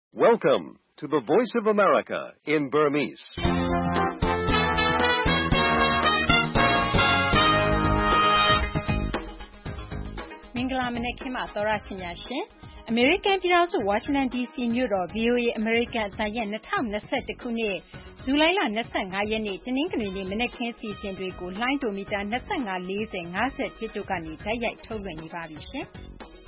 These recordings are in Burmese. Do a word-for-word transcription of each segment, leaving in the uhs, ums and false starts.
Welcome to the Voice of America in Burmese. ။မင်္ဂလာမနက်ခင်းပါသောရရှင်များရှင်။ American ပြည်ထောင်စု Washington ဒီ စီ မြို့တော် ဗွီအိုအေ American အသံရဲ့၂၀၂၁ ခုနှစ်ဇူလိုင်လ၂၅ရက်နေ့တနင်္ဂနွေနေ့မနက်ခင်းစီစဉ်တွေကိုလှိုင်းဒိုမီတာ၂၅ ၄၀ ၅၁တို့ကနေတိုက်ရိုက်ထုတ်လွှင့်နေပါပြီရှင်။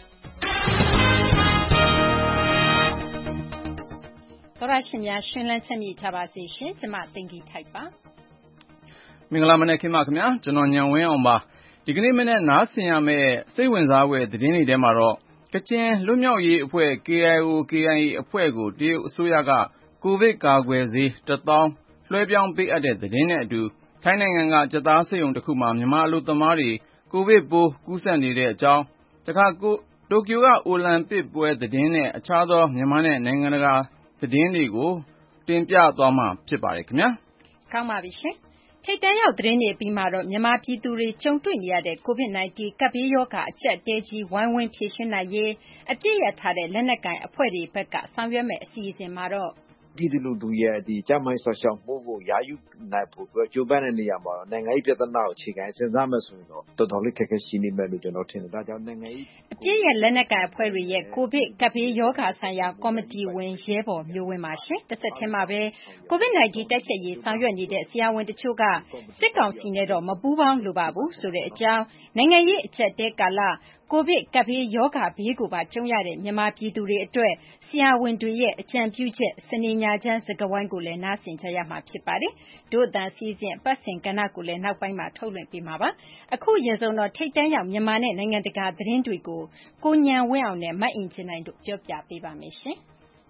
သောရရှင်များရှင်လန်းချက်မြည်ကြပါစေရှင်။ကျမသိင်္ဂီထိုက်ပါ။မင်္ဂလာမနက်ခင်းပါခင်ဗျာ။ကျွန်တော်ညံဝင်းအောင်ပါ။ဒီကနေ့မနေ့နားဆင်ရမယ့်စိတ်ဝင်စားဖွယ်သတင်းတွေထဲမှာတော့ကချင်လွတ်မြောက်ရေးအဖွဲ့ ကေအိုင်အို ကေအိုင်အေ အဖွဲ့ကိုတရုတ်အစိုးရကကိုဗစ်ကာကွယ်ဆေးတစ်သောင်းလွှဲပြောင်းပေးအပ်တဲ့သတင်းနဲ့အတူထိုင်းနိုင်ငံကကြက်သားစက်ရုံတစ်ခုမှာမြန်မာအလုပ်သမားတွေကိုဗစ်ပိုးကူးစက်နေတဲ့အကြောင်းတခါတိုကျိုကအိုလံပစ်ပွဲသတင်းနဲ့အခြားသောမြန်မာနဲ့နိုင်ငံတကာသတင်းတွေကိုတင်ပြသွားမှာဖြစ်ပါတယ်ခင်ဗျာ။ကောင်းပါပြီရှင်။ထိပ်တန်းရောက်သတင်းတွေပြီးမှတော့မြန်မာပြည်သူတွေကြုံတွေ့နေရတဲ့ ကိုဗစ် ၁၉ ကပ်ဘေးရောဂါအကျပ်အတည်းကြီးဝိုင်းဝန်းဖြေရှင်းနိုင်ရေးအပြည့်ရထားတဲ့လက်နက်ကိုင်အဖွဲ့တွေဘက်ကဆောင်ရွက်မဲ့အစီအစဉ်မှာတော့ပြည်သူလူထုရဲ့ဒီကျန်းမာရေးစောင့်ရှောက်မှုကိုယာယီနိုင်ဖို့အတွက်ကြိုးပမ်းတဲ့နေရာမှာတော့နိုင်ငံရေးပြဿနာကိုအခြေခံစဉ်းစားမယ်ဆိုရင်တော့တော်တော်လေးခက်ခဲရှိနေမယ်လို့ကျွန်တော်ထင်တယ်။ဒါကြောင့်နိုင်ငံရေးအပြည့်ရဲ့လက်နက်ကိုင်အဖွဲ့တွေရဲ့ကိုဗစ်ကပ်ဘေးရောဂါဆိုင်ရာကော်မတီဝင်ရဲဘော်မျိုးဝင်းပါရှင်။တစ်ဆက်တည်းမှာပဲကိုဗစ် ၁၉ တိုက်ဖျက်ရေးဆောင်ရွက်နေတဲ့ဆရာဝန်တချို့ကစစ်ကောင်စီနဲ့တော့မပူးပေါင်းလိုပါဘူးဆိုတဲ့အကြောင်းနိုင်ငံရေးအကျပ်တဲကာလကိုဗစ်ကပ်ဘေးရောဂါဘေးကိုပါကြုံရတဲ့မြန်မာပြည်သူတွေအတွက်ဆရာဝန်တွေရဲ့အကြံပြုချက်စနေညချမ်းစကားဝိုင်းကိုလည်းနားဆင်ကြရမှာဖြစ်ပါတယ်။တို့အတန်စီစဉ်ပတ်စဉ်ကဏ္ဍကိုလည်းနောက်ပိုင်းမှာထုတ်လွှင့်ပေးမှာပါ။အခုရင်ဆုံးတော့ထိတ်တန်းရောက်မြန်မာနဲ့နိုင်ငံတကာသတင်းတွေကိုကိုညံဝင်းအောင်နဲ့မအင်ချင်နိုင်တို့ပြောပြပေးပါမယ်ရှင်။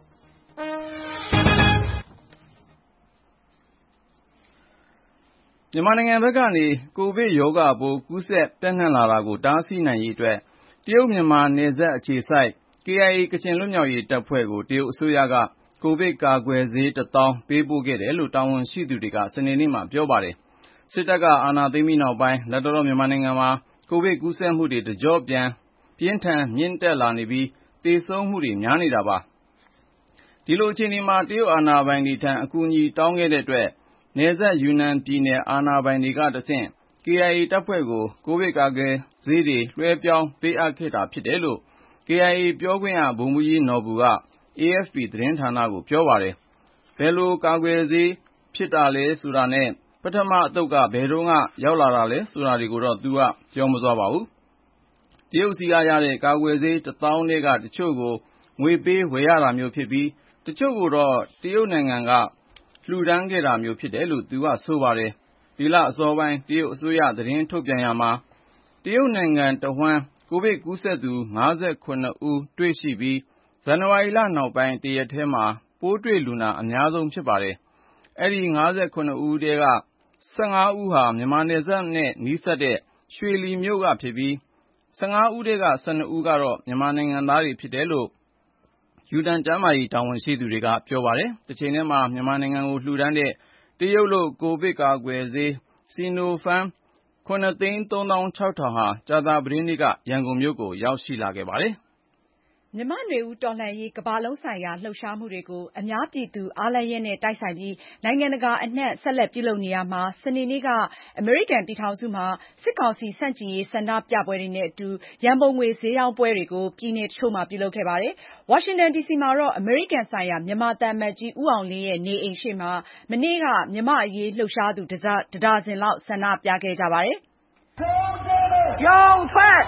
မြန်မာနိုင်ငံဘက်ကနေကိုဗစ်ရောဂါပိုးကူးစက်ပြန့်နှံ့လာတာကိုတားဆီးနိုင်ရေးအတွက်တရုတ်မြန်မာနယ်စပ်အခြေစိုက် ကေအိုင်အေ ကချင်လွတ်မြောက်ရေးတပ်ဖွဲ့ကိုတရုတ်အစိုးရကကိုဗစ်ကာကွယ်ဆေးတစ်သောင်းပေးပို့ခဲ့တယ်လို့တာဝန်ရှိသူတွေကစနေနေ့မှာပြောပါတယ်။စစ်တပ်ကအာဏာသိမ်းပြီးနောက်ပိုင်းလက်တော်မြန်မာနိုင်ငံမှာကိုဗစ်ကူးစက်မှုတွေတကြော့ပြန်ပြင်းထန်မြင့်တက်လာနေပြီးသေဆုံးမှုတွေများနေတာပါ။ဒီလိုအခြေအနေမှာတရုတ်အာဏာပိုင်တွေထံအကူအညီတောင်းခဲ့တဲ့အတွက်နယ်စပ်ယူနန်ပြည်နယ်အာဏာပိုင်တွေကတဆင့် ကေအိုင်အေ တပ်ဖွဲ့ကိုကိုဗစ်ကာကွယ်ဆေးတွေလွှဲပြောင်းပေးအပ်ခဲ့တာဖြစ်တယ်လို့ ကေအိုင်အေ ပြောခွင့်ရဗိုလ်မှူးကြီးနော်ဘူက အေအက်ဖ်ပီ သတင်းဌာနကိုပြောပါတယ်။ဘယ်လိုကာကွယ်ဆေးဖြစ်တာလဲဆိုတာနဲ့ပထမအသုတ်ကဘယ်တုန်းကရောက်လာတာလဲဆိုတာတွေကိုတော့သူကပြောမသွားပါဘူး။တရုတ်စီကရတဲ့ကာကွယ်ဆေးတစ်သောင်းထဲကတချို့ကိုငွေပေးဝယ်ရတာမျိုးဖြစ်ပြီးတချို့ကိုတော့တရုတ်နိုင်ငံကလှူဒန်းခဲ့တာမျိုးဖြစ်တယ်လို့သူကဆိုပါတယ်။ဒီလအစောပိုင်းတရုတ်အစိုးရသတင်းထုတ်ပြန်ရမှာတရုတ်နိုင်ငံတဝှမ်းကိုဗစ်ကူးစက်သူ၅၇ဦးတွေ့ရှိပြီးဇန်နဝါရီလနောက်ပိုင်းတရက်ထဲမှာပိုးတွေ့လူနာအများဆုံးဖြစ်ပါတယ်။အဲဒီ၅၇ဦးထဲက၁၅ဦးဟာမြန်မာနယ်စပ်နဲ့နီးစပ်တဲ့ရွှေလီမြို့ကဖြစ်ပြီး၁၅ဦးထဲက၁၂ဦးကတော့မြန်မာနိုင်ငံသားတွေဖြစ်တယ်လို့ယူနန်ကျန်းမာရေးတာဝန်ရှိသူတွေကပြောပါတယ်။တစ်ချိန်တည်းမှာမြန်မာနိုင်ငံကိုလှူဒန်းတဲ့တရုတ်လို့ကိုဗစ်ကာကွယ်ဆေးဆီနိုဖမ်ခုနှစ်သိန်းသုံးသောင်းခြောက်ထောင်ဟာကြာသပတေးနေ့ကရန်ကုန်မြို့ကိုရောက်ရှိလာခဲ့ပါတယ်။မြန်မာ့နွေဦးတော်လှန်ရေးကမ္ဘာလုံးဆိုင်ရာလှုပ်ရှားမှုတွေကိုအများပြည်သူအားလပ်ရက်နဲ့တိုက်ဆိုင်ပြီးနိုင်ငံတကာအနှံ့ဆက်လက်ပြုလုပ်နေရာမှာစနေနေ့ကအမေရိကန်ပြည်ထောင်စုမှာစစ်ကောင်စီဆန့်ကျင်ရေးဆန္ဒပြပွဲတွေနဲ့အတူရန်ပုံငွေဈေးရောင်းပွဲတွေကိုပြည်နယ်တချို့မှာပြုလုပ်ခဲ့ပါတယ်။ဝါရှင်တန်ဒီစီမှာတော့အမေရိကန်ဆိုင်ရာမြန်မာသံအမတ်ကြီးဦးအောင်လင်းရဲ့နေအိမ်ရှေ့မှာမနေ့ကမြန်မာ့အရေးလှုပ်ရှားသူတစ်ဒါဇင်လောက်ဆန္ဒပြခဲ့ကြပါတယ်။ရောင်ထွက်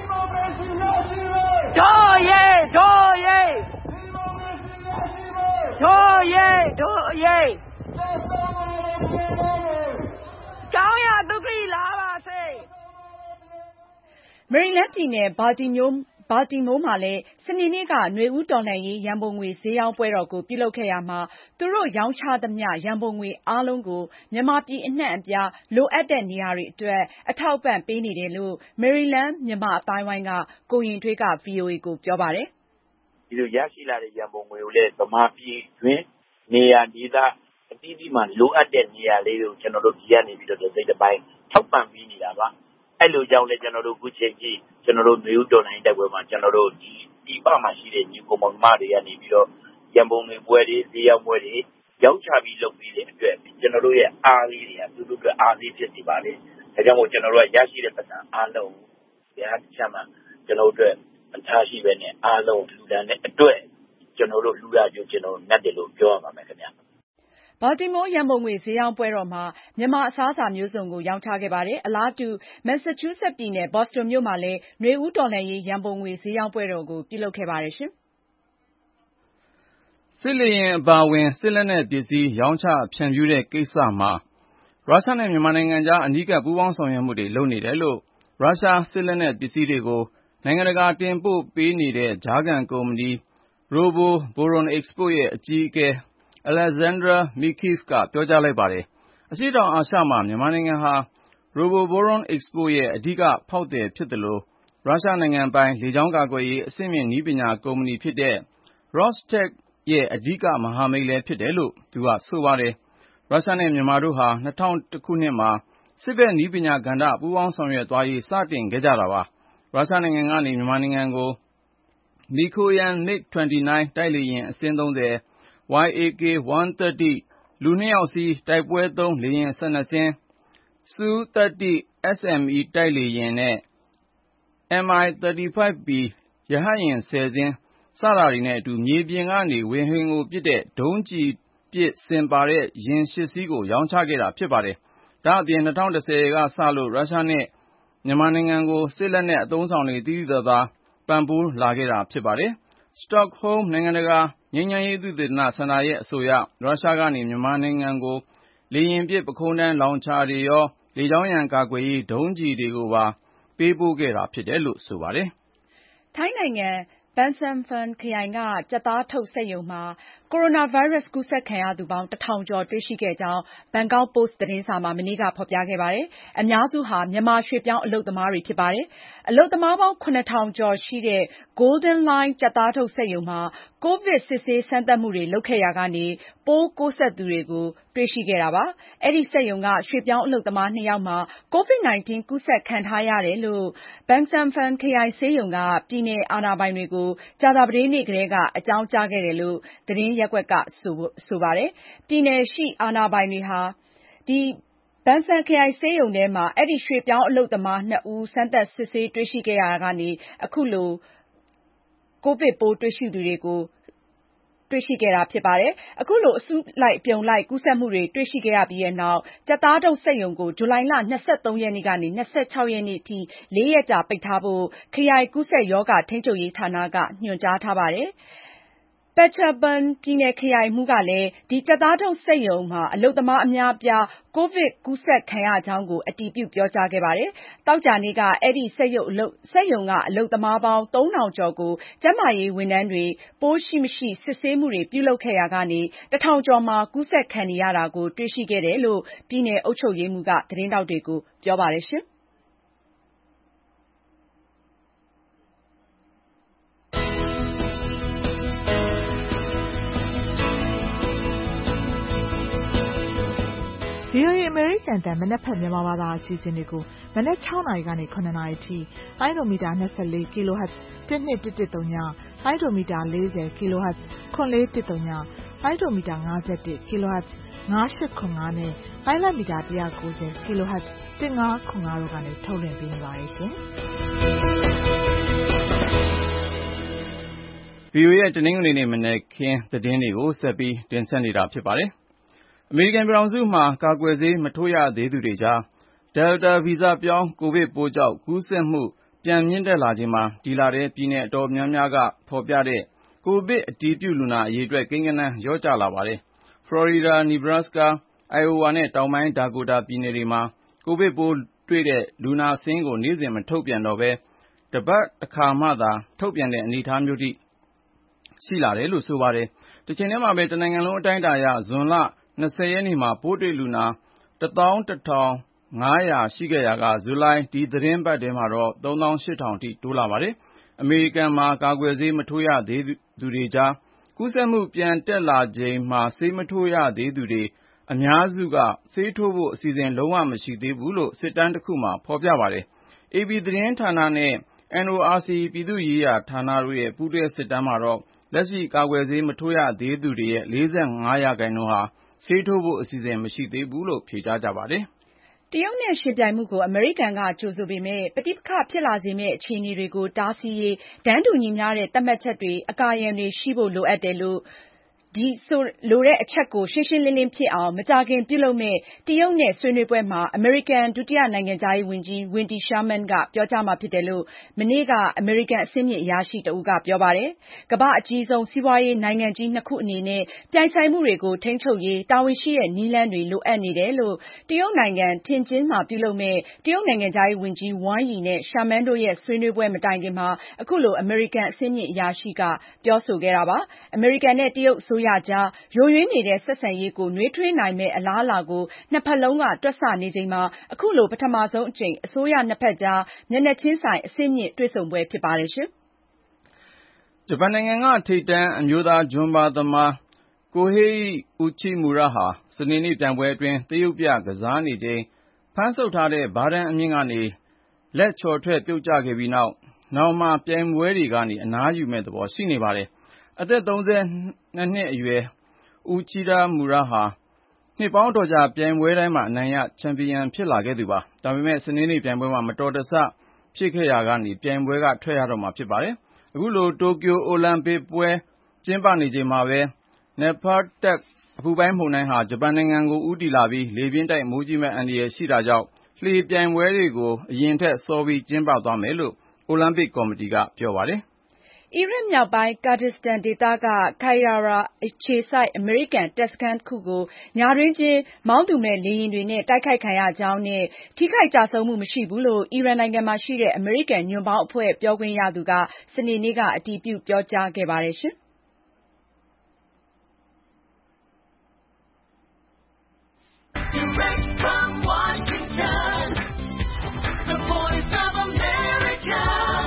တို့ရဲတို့ရဲတို့ရဲတို့ရဲကြောင်းရဒုက္ခိလာပါစေမေရီလန်းပြည်နယ်ဘာတီမျိုးဘာတီမိုးမှာလည်းစနေနေ့ကနွေဦးတော်လှန်ရေးရန်ပုံငွေဈေးရောင်းပွဲတော်ကိုပြုလုပ်ခဲ့ရမှာသူတို့ရောင်းချသမျှရန်ပုံငွေအားလုံးကိုမြန်မာပြည်အနှံ့အပြားလိုအပ်တဲ့နေရာတွေအတွက်အထောက်ပံ့ပေးနေတယ်လို့မေရီလန်းမြန်မာအတိုင်းဝိုင်းကကိုရင်ထွေးက ဗွီအိုအေကိုပြောပါတယ်။ဒီလိုရရှိလာတဲ့ရန်ပုံငွေကိုလည်းဗမာပြည်တွင်းနေရာဒေသအသီးသီးမှာလိုအပ်တဲ့နေရာလေးတွေကိုကျွန်တော်တို့ဒီကနေပြီးတော့စိတ်တစ်ပိုင်းထောက်ပံ့ပေးနေတာပါ။အဲ့လိုကြောင့်လည်းကျွန်တော်တို့အခုချိန်ကြီးကျွန်တော်တို့မျိုးတော်နိုင်တဲ့ဘက်မှာကျွန်တော်တို့ဒီဒီပမှာရှိတဲ့ညီကောင်မောင်မတွေကနေပြီးတော့ရန်ပုံငွေပွဲတွေဈေးရောက်ပွဲတွေရောင်းချပြီးလုပ်ပြီးတဲ့အတွက်ကျွန်တော်တို့ရဲ့အားလေးတွေကသူတို့ကအားလေးဖြစ်နေပါတယ်ဒါကြောင့်မို့ကျွန်တော်တို့ကရရှိတဲ့ပတ်စံအားလုံးဘုရားတစ်ချက်မှကျွန်တော်တို့မထားရှိပဲနဲ့အားလုံးလူတန်းတဲ့အတွက်ကျွန်တော်တို့လူရကြကျွန်တော်နဲ့တယ်လို့ပြောရပါမယ်ခင်ဗျာဘာတီမိုးရန်ပုံငွေဈေးရောင်းပွဲတော်မှာမြန်မာအစားအစာမျိုးစုံကိုရောင်းချခဲ့ပါတယ်။အလားတူမက်ဆာချူးဆက်ပြည်နယ်ဘော့စတွန်မြို့မှာလည်းနွေဦးတော်လှန်ရေးရန်ပုံငွေဈေးရောင်းပွဲတော်ကိုပြုလုပ်ခဲ့ပါတယ်ရှင်။စစ်လေယာဉ်အပါအဝင်စစ်လက်နက်ပစ္စည်းရောင်းချဖြန့်ဖြူးတဲ့ကိစ္စမှာရုရှားနဲ့မြန်မာနိုင်ငံကြားအနီးကပ်ပူးပေါင်းဆောင်ရွက်မှုတွေလုပ်နေတယ်လို့ရုရှားစစ်လက်နက်ပစ္စည်းတွေကိုနိုင်ငံတကာတင်ပို့ပေးနေတဲ့ကြားခံကုမ္ပဏီ Robovoronexport ရဲ့အကြီးအကဲAlexander Mikheev ကပြောကြားလိုက်ပါတယ်။အရှေ့တောင်အာရှမှာမြန်မာနိုင်ငံဟာ Robovoronexport ရဲ့အဓိကဖောက်သည်ဖြစ်သလိုရုရှားနိုင်ငံပိုင်လေကြောင်းကာကွယ်ရေးအဆင့်မြင့်နည်းပညာကုမ္ပဏီဖြစ်တဲ့ Rostec ရဲ့အဓိကမဟာမိတ်လည်းဖြစ်တယ်လို့သူကဆိုပါတယ်။ရုရှားနဲ့မြန်မာတို့ဟာ၂၀၀၁ခုနှစ်မှာစစ်ဘက်နည်းပညာကဏ္ဍပူးပေါင်းဆောင်ရွက်သွားရေးစတင်ခဲ့ကြတာပါ။ရုရှားနိုင်ငံကနေမြန်မာနိုင်ငံကို Mikoyan မစ်၂၉ တိုက်လေယာဉ်အစင်း၃၀Y A K ၁၃၀ လူနှစ်ယောက်စီးတိုက်ပွဲသုံးလေယာဉ်၁၂စင်း S U ၃၀ S M E တိုက်လေယာဉ်နဲ့ M I ၃၅ B ရဟတ်ယာဉ်၁၀စင်းစတာတွေနဲ့အတူမြေပြင်ကနေဝေဟင်ကိုပစ်တဲ့ဒုံးကျည်ပစ်စင်ပါတဲ့ယာဉ်၈စီးကိုရောင်းချခဲ့တာဖြစ်ပါတယ်။ဒါ့အပြင်၂၀၁၀ကစလို့ရုရှားနဲ့မြန်မာနိုင်ငံကိုစစ်လက်နက်အသုံးဆောင်တွေသိသိသာသာပံ့ပိုးလာခဲ့တာဖြစ်ပါတယ်။ Stockholm နိုင်ငံတကာငြိမ်းချမ်းရေးသုတေသနစင်တာရဲ့အဆိုအရရုရှားကနေမြန်မာနိုင်ငံကိုလေယာဉ်ပစ်ပခုံးထမ်းလောင်ချာတွေရောလေကြောင်းရန်ကာကွယ်ရေးဒုံးကျည်တွေကိုပါပေးပို့ခဲ့တာဖြစ်တယ်လို့ဆိုပါတယ်။ထိုင်းနိုင်ငံဘန်ဆမ်ဖန်ခရိုင်ကကြက်သားထုတ်စက်ရုံမှာကိုရိုနာဗိုင်းရပ်စ်ကူးစက်ခံရသူပေါင်းတထောင်ကျော်တွေ့ရှိခဲ့ကြောင်းဘန်ကောက်ပို့စ်သတင်းစာမှာမနေ့ကဖော်ပြခဲ့ပါတယ်။အများစုဟာမြန်မာရွှေ့ပြောင်းအလုပ်သမားတွေဖြစ်ပါတယ်။အလုပ်သမားပေါင်းခုနှစ်ထောင်ကျော်ရှိတဲ့ Golden Line ကြက်သားထုတ်စက်ရုံမှာကိုဗစ်စစ်ဆေးစမ်းသပ်မှုတွေလုပ်ခဲ့ရာကနေပိုးကူးစက်သူတွေကိုတွေ့ရှိခဲ့တာပါ။အဲဒီစက်ရုံကရွှေ့ပြောင်းအလုပ်သမားနှစ်ယောက်မှာကိုဗစ်၁၉ ကူးစက်ခံထားရတယ်လို့ဘန်ဆမ်ဖန်ခရိုင်ဆေးရုံကပြည်နယ်အာဏာပိုင်တွေကိုကြာသပတေးနေ့ကတည်းကအကြောင်းကြားခဲ့တယ်လို့သတင်းရပ်ကွက်ကဆိုပါတယ်။ပြည်နယ်ရှိအာဏာပိုင်တွေဟာဒီဘန်ဆန်ခရိုင်ဆေးရုံထဲမှာအဲဒီရွှေ့ပြောင်းအလုပ်သမားနှစ်ဦးစမ်းသပ်စစ်ဆေးတွေ့ရှိခဲ့ရာကနေအခုလိုကိုဗစ်ပိုးတွေ့ရှိသူတွေကိုတွေ့ရှိခဲ့တာဖြစ်ပါတယ်။အခုလိုအစုလိုက်အပြုံလိုက်ကူးစက်မှုတွေတွေ့ရှိခဲ့ရပြီးနောက်ကြက်သားထုတ်စက်ရုံကိုဇူလိုင်လ၂၃ရက်နေ့ကနေ၂၆ရက်နေ့ထိလေးရက်ကြာပိတ်ထားဖို့ခရိုင်ကူးစက်ရောဂါထိန်းချုပ်ရေးဌာနကညွှန်ကြားထားပါတယ်။ Phetchabun ပြည်နယ်ခရိုင်မှူးကလည်းဒီကြက်သားထုတ်စက်ရုံမှာအလုပ်သမားအများအပြားကိုဗစ်ကူးစက်ခံရကြောင်းကိုအတည်ပြုပြောကြားခဲ့ပါတယ်။သောကြာနေ့ကအဲဒီစက်ရုံကအလုပ်သမားပေါင်းသုံးထောင်ကျော်ကိုကျန်းမာရေးဝန်ထမ်းတွေပိုးရှိမရှိစစ်ဆေးမှုတွေပြုလုပ်ခဲ့ရာကနေတထောင်ကျော်မှာကူးစက်ခံနေရတာကိုတွေ့ရှိခဲ့တယ်လို့ပြည်နယ်အုပ်ချုပ်ရေးမှူးကသတင်းထောက်တွေကိုပြောပါတယ်ရှင်။ဗွီအိုအေ အမေရိကန်အသံမနက်ဖြန်မြန်မာဘာသာအစီအစဉ်တွေကိုမနက်၆နာရီကနေ၇နာရီထိလိုင်းဒိုမီတာ၂၄ ကီလိုဟတ်ဇ်၁၂၁၁ဝ လိုင်းဒိုမီတာ၄၀ ကီလိုဟတ်ဇ်၇၄၁ဝ လိုင်းဒိုမီတာ၅၁ ကီလိုဟတ်ဇ်၅၈၇၅နဲ့လိုင်းလမီတာ၁၉ဝ ကီလိုဟတ်ဇ်၁၅၇၅တို့ကနေထုတ်လွှင့်ပေးနေပါတယ်ရှင်။ဗွီအိုအေရဲ့တနင်္ဂနွေနေ့မနက်ခင်းသတင်းတွေကိုဆက်ပြီးတင်ဆက်နေတာဖြစ်ပါတယ်။ အမေရိကန်ပြည်ထောင်စုမှာကာကွယ်ဆေးမထိုးရသေးသူတွေကြား Delta ဗီဇပြောင်းကိုဗစ်ပိုးကြောင့်ကူးစက်မှုပြန်မြင့်တက်လာချိန်မှာဒီလထဲပြည်နယ်အတော်များများကဖော်ပြတဲ့ကိုဗစ်အတည်ပြုလူနာအရေအတွက်ကိန်းဂဏန်းလျော့ကျလာပါတယ်။ ဖလော်ရီဒါ၊ နီဘရာစကား၊ အိုင်အိုဝါနဲ့တောင်ပိုင်းဒါကိုတာပြည်နယ်တွေမှာကိုဗစ်ပိုးတွေ့တဲ့လူနာစာရင်းကိုနေ့စဉ်မထုတ်ပြန်တော့ဘဲတပတ်တခါမှသာထုတ်ပြန်တဲ့အနေအထားမျိုးထိရှိလာတယ်လို့ဆိုပါတယ်။ တချိန်တည်းမှာပဲတနိုင်ငံလုံးအတိုင်းအတာအရဇွန်လ၂၀ရက်နေ့မှာပိုးတွေ့လူနာတသောင်းတထောင်ငါးရာရှိခဲ့ရာကဇူလိုင်ဒီသီတင်းပတ်ထဲမှာတော့သုံးသောင်းရှစ်ထောင်ထိတိုးလာပါတယ်။ အမေရိကန်မှာကာကွယ်ဆေးမထိုးရသေးသူတွေကြားကူးစက်မှုပြန်တက်လာချိန်မှာဆေးမထိုးရသေးသူတွေအများစုကဆေးထိုးဖို့အစီအစဉ်လုံးဝမရှိသေးဘူးလို့စစ်တမ်းတစ်ခုမှာဖော်ပြပါတယ်။ အေပီသတင်းဌာနနဲ့ N O R C ပြည်သူ့ရေးရာဌာနတို့ရဲ့ပူးတွဲစစ်တမ်းမှာတော့လလက်ရှိကာကွယ်ဆေးမထိုးရသေးသူတွေရဲ့ လေးဆယ့်ငါး ရာခိုင်နှုန်းဟာဆေးထိုးဖို့အစီအစဉ်မရှိသေးဘူးလို့ဖြေကြားကြပါတယ်။တရုတ်နဲ့ယှဉ်ပြိုင်မှုကိုအမေရိကန်ကကြိုဆိုပေမဲ့ပဋိပက္ခဖြစ်လာစေမယ့်အခြေအနေတွေကိုတားဆီးရေးတန်းတူညီမျှတဲ့သတ်မှတ်ချက်တွေအကာအရံတွေရှိဖို့လိုအပ်တယ်လို့ဒီဆိုလိုတဲ့အချက်ကိုရှင်းရှင်းလင်းလင်းဖြစ်အောင်မကြာခင်ပြုလုပ်မဲ့တရုတ်နဲ့ဆွေးနွေးပွဲမှာအမေရိကန်ဒုတိယနိုင်ငံသားရေးဝန်ကြီး Wendy Sherman ကပြောကြားမှာဖြစ်တယ်လို့မနေ့ကအမေရိကန်အဆင့်မြင့်အရာရှိတဦးကပြောပါတယ်။ကမ္ဘာအကြီးဆုံးစီးပွားရေးနိုင်ငံကြီးနှစ်ခုအနေနဲ့ပြိုင်ဆိုင်မှုတွေကိုထိန်းချုပ်ရေးတာဝန်ရှိတဲ့နည်းလမ်းတွေလိုအပ်နေတယ်လို့တရုတ်နိုင်ငံတင်ကျင်းမှာပြုလုပ်မဲ့တရုတ်နိုင်ငံသားရေးဝန်ကြီး Wang Yi နဲ့ Sherman တို့ရဲ့ဆွေးနွေးပွဲမတိုင်ခင်မှာအခုလိုအမေရိကန်အဆင့်မြင့်အရာရှိကပြောဆိုခဲ့တာပါ။အမေရိကန်နဲ့တရုတ်အစိုးရကြားယိုယွင်းနေတဲ့ဆက်ဆံရေးကိုနှွေးထွေးနိုင်မယ့်အလားအလာကိုနှစ်ဖက်လုံးကတွက်ဆနေချိန်မှာအခုလိုပထမဆုံးအကြိမ်အစိုးရနှစ်ဖက်ကြားမျက်နှာချင်းဆိုင်အဆင့်မြင့်တွေ့ဆုံပွဲဖြစ်ပါတယ်ရှင်။ဂျပန်နိုင်ငံကထိပ်တန်းအမျိုးသားဂျွမ်းဘားသမား Kohei Uchimura ဟာစနေနေ့ပြိုင်ပွဲအတွင်းသရုပ်ပြကစားနေချိန်ဖမ်းဆုပ်ထားတဲ့ဘားတန်းအမြင့်ကနေလက်ချော်ထွက်ပြုတ်ကျခဲ့ပြီးနောက်နောင်မှာပြိုင်ပွဲတွေကနေအနားယူမဲ့သဘောရှိနေပါတယ်။အသက်သုံးဆယ်နှစ်နှစ်အရွယ်Uchimura ဟာနှစ်ပေါင်းတော်ကြာပြိုင်ပွဲတိုင်းမှာအနိုင်ရချန်ပီယံဖြစ်လာခဲ့သူပါ။ဒါပေမဲ့စနေနေ့ပြိုင်ပွဲမှာမတော်တဆဖြစ်ခဲ့ရာကနေပြိုင်ပွဲကထွက်ရတော့မှာဖြစ်ပါတယ်။အခုလိုတိုကျိုအိုလံပစ်ပွဲကျင်းပနေချိန်မှာပဲ Nepartak အပူပိုင်းမုန်တိုင်းဟာဂျပန်နိုင်ငံကိုဦးတည်လာပြီးလေပြင်းတိုက်မိုးကြီးမဲ့အန္တရာယ်ရှိတာကြောင့်လှေပြိုင်ပွဲတွေကိုအရင်ထက်စောပြီးကျင်းပသွားမယ်လို့အိုလံပစ်ကော်မတီကပြောပါတယ်။အီရတ်မြောက်ပိုင်း Kurdistan ဒေသက Qayara အခြေစိုက်အမေရိကန်တပ်စခန်းတခုကိုညတွင်းချင်းမောင်းသူမဲ့လေယာဉ်တွေနဲ့တိုက်ခိုက်ခံရကြောင်းနဲ့ထိခိုက်ကျဆုံးမှုမရှိဘူးလို့အီရန်နိုင်ငံမှာရှိတဲ့အမေရိကန်ညွန့်ပေါင်းအဖွဲ့ပြောခွင့်ရသူကစနေနေ့ကအတည်ပြုပြောကြားခဲ့ပါတယ်ရှင်။ Direct from Washington, the voice of America,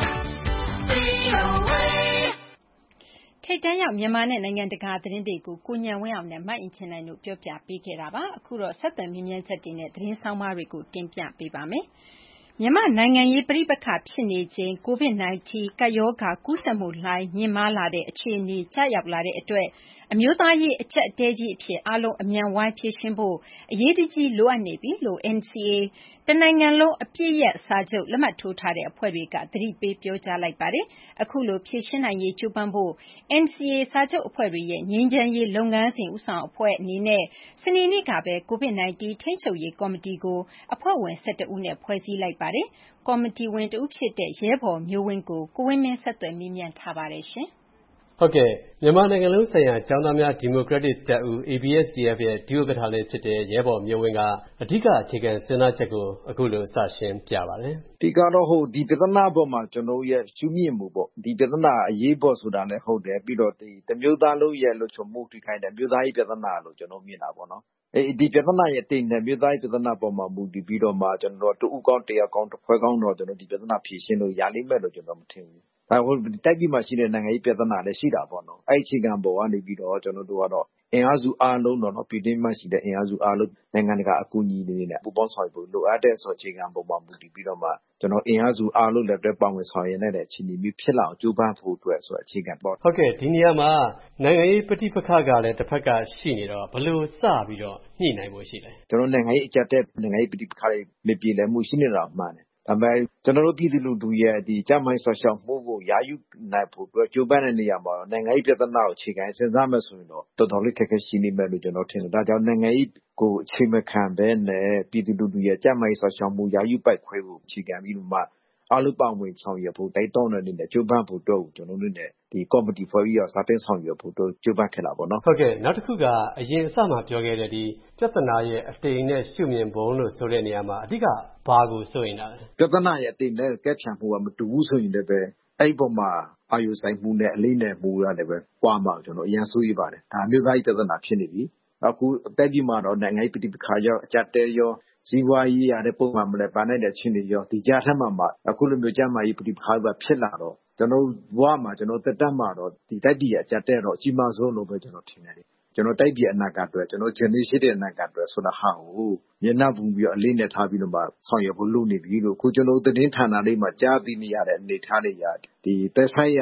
ထိပ်တန်းရောက်မြန်မာနဲ့နိုင်ငံတကာသတင်းတွေကိုကိုဉာဏ်ဝင်းအောင်နဲ့မအင်ချင်နိုင်တို့ပြောပြပေးခဲ့တာပါ။အခုတော့ဆက်သွယ်မြင်းမြန်းချက်တွေနဲ့သတင်းဆောင်မတွေကိုတင်ပြပေးပါမယ်။မြန်မာနိုင်ငံရေးပဋိပက္ခဖြစ်နေချိန် ကိုဗစ် ၁၉ ကပ်ရောဂါကူးစက်မှုလှိုင်းမြင့်မားလာတဲ့အခြေအနေကျရောက်လာတဲ့အတွက်အမျိုးသားရေးအကျပ်အတည်းကြီးအဖြစ်အားလုံးအမြန်ဝိုင်းဖြေရှင်းဖို့အရေးတကြီးလိုအပ်နေပြီလို့ N C A တနိုင်ငံလုံးအပစ်ရပ်စာချုပ်လက်မှတ်ထိုးထားတဲ့အဖွဲ့တွေကသတိပေးပြောကြားလိုက်ပါတယ်။အခုလိုဖြေရှင်းနိုင်ရေးကြိုးပမ်းဖို့ N C A စာချုပ်အဖွဲ့တွေရဲ့ငြိမ်းချမ်းရေးလုပ်ငန်းစဉ်ဦးဆောင်အဖွဲ့အနေနဲ့စနေနေ့ကပဲ ကိုဗစ် ၁၉ ထိန်းချုပ်ရေးကော်မတီကိုအဖွဲ့ဝင်၁၁ဦးနဲ့ဖွဲ့စည်းလိုက်ပါတယ်။ကော်မတီဝင်တဦးဖြစ်တဲ့ရဲဘော်မျိုးဝင်းကိုကိုဝင်းမင်းဆက်သွယ်မေးမြန်းထားပါတယ်ရှင်။ဟုတ်ကဲ့မြန်မာနိုင်ငံလုံးဆိုင်ရာကျောင်းသားများဒီမိုကရက်တစ်တပ်ဦး A B S D F ရဲ့ဒုဥက္ကဋ္ဌလည်းဖြစ်တဲ့ရဲဘော်မျိုးဝင်းကအဓိကအခြေခံစဉ်းစားချက်ကိုအခုလိုစရှင်းပြပါတယ်။ဒီကတော့ဟိုဒီပြဿနာပေါ်မှာကျွန်တော်ရဲ့ရှုမြင်မှုပေါ့ဒီပြဿနာအရေးပေါ်ဆိုတာလည်းဟုတ်တယ်ပြီးတော့ဒီတမျိုးသားလုံးရဲ့လို့ချုံမှုထိခိုက်တဲ့မျိုးသားရေးပြဿနာလို့ကျွန်တော်မြင်တာပေါ့နော်။အဲဒီပြဿနာရဲ့တင်တဲ့မျိုးသားရေးပြဿနာပေါ်မှာမူတည်ပြီးတော့မှကျွန်တော်တို့တူကောင်းတရားကောင်းတစ်ဖွဲ့ကောင်းတော့ကျွန်တော်ဒီပြဿနာဖြေရှင်းလို့ရလိမ့်မယ်လို့ကျွန်တော်မထင်ဘူး။ဒါဟိုတိုက်ပြီးမှရှိတဲ့နိုင်ငံရေးပြဿနာလည်းရှိတာပေါ့နော်။အဲ့အခြေခံပေါ်ကနေပြီးတော့ကျွန်တော်တို့ကတော့အင်အားစုအားလုံးတော့နော်ပြည်တွင်းမှာရှိတဲ့အင်အားစုအားလုံးနိုင်ငံတကာအကူအညီတွေနဲ့ပူးပေါင်းဆောင်ရွက်ဖို့လိုအပ်တဲ့ဆိုအခြေခံပေါ်မှာမူတည်ပြီးတော့မှကျွန်တော်အင်အားစုအားလုံးလည်းပဲပါဝင်ဆောင်ရွက်နေတဲ့အခြေအနေမျိုးဖြစ်လာအောင်ကြိုးပမ်းဖို့အတွက်ဆိုအခြေခံပေါ့ဟုတ်ကဲ့ဒီနေရာမှာနိုင်ငံရေးပဋိပက္ခကလည်းတစ်ဖက်ကရှိနေတော့ဘယ်လိုစပြီးတော့ညှိနိုင်ဖို့ရှိလဲကျွန်တော်နိုင်ငံရေးအကြက်တဲ့နိုင်ငံရေးပဋိပက္ခတွေမပြေလည်မှုရှိနေတာမှန်တယ်ဒါပေမဲ့ကျွန်တော်တို့ပြည်သူလူထုရဲ့ဒီကြမ်းမိုင်းဆော့ရှောက်မှုကိုယာယုနိုင်ဖို့အတွက်ကြိုးပမ်းတဲ့နေရာမှာနိုင်ငံရေးပြဿနာကိုအခြေခံစဉ်းစားမယ်ဆိုရင်တော့တော်တော်လေးခက်ခဲရှိနေမယ်လို့ကျွန်တော်ထင်တယ်ဒါကြောင့်နိုင်ငံရေးကိုအခြေမခံဘဲနဲ့ပြည်သူလူထုရဲ့ကြမ်းမိုင်းဆော့ရှောက်မှုယာယုပိုက်ခွဲကိုအခြေခံပြီးတော့မှအားလုံးပါဝင်ဆောင်ရွက်ဖို့တိုက်တွန်းတဲ့အနေနဲ့ကြိုးပမ်းဖို့တော့ကျွန်တော်တို့နဲ့ဒီကော်မတီဖွဲ့ပြီးတော့စာတင်ဆောင်ရွက်ဖို့တော့ကြိုးပမ်းခဲ့တာပေါ့နော်ဟုတ်ကဲ့နောက်တစ်ခုကအရင်အစမှပြောခဲ့တဲ့ဒီပြဿနာရဲ့အတိမ်နဲ့ရှုမြင်ပုံလို့ဆိုတဲ့နေရာမှာအဓိကဘာကိုဆိုရင်လဲပြဿနာရဲ့အတိမ်နဲ့ကဲဖြန့်မှုကမတူဘူးဆိုရင်လည်းပဲအဲ့ပုံမှာအာယုဆိုင်မှုနဲ့အလေးနဲ့မှုရတယ်ပဲကွာမှာကျွန်တော်အရင်ဆိုရပါတယ်ဒါမျိုးသားရေးပြဿနာဖြစ်နေပြီအခုအသက်ကြီးမှာတော့နိုင်ငံရေးပဋိပက္ခရောအကြက်တဲရောဇီဝရေးရတဲ့ပုံမှန်မလဲပါနိုင်တဲ့ချင်းတွေရောဒီကြားထက်မှမှအခုလိုမျိုးကြမ်းမာရေးပဋိပက္ခပဲဖြစ်လာတော့ကျွန်တော်ဘဝမှာကျွန်တော်တက်တက်မှာတော့ဒီတိုက်ပြည်အကြက်တဲတော့အကြီးမားဆုံးလို့ပဲကျွန်တော်ထင်တယ်ကျွန်တော်တိုက်ပြည်အနာဂတ်အတွက်ကျွန်တော် generation ရဲ့အနာဂတ်အတွက်ဆိုတာဟာကိုမျက်နှာပူပြီးအလေးနဲ့ထားပြီးတော့မှဆောင်ရွက်ဖို့လုပ်နေပြီလို့ခုကျွန်တော်သတင်းဌာနလေးမှာကြားသိနေရတဲ့အနေထားလေးရဒီသက်ဆိုင်ရာ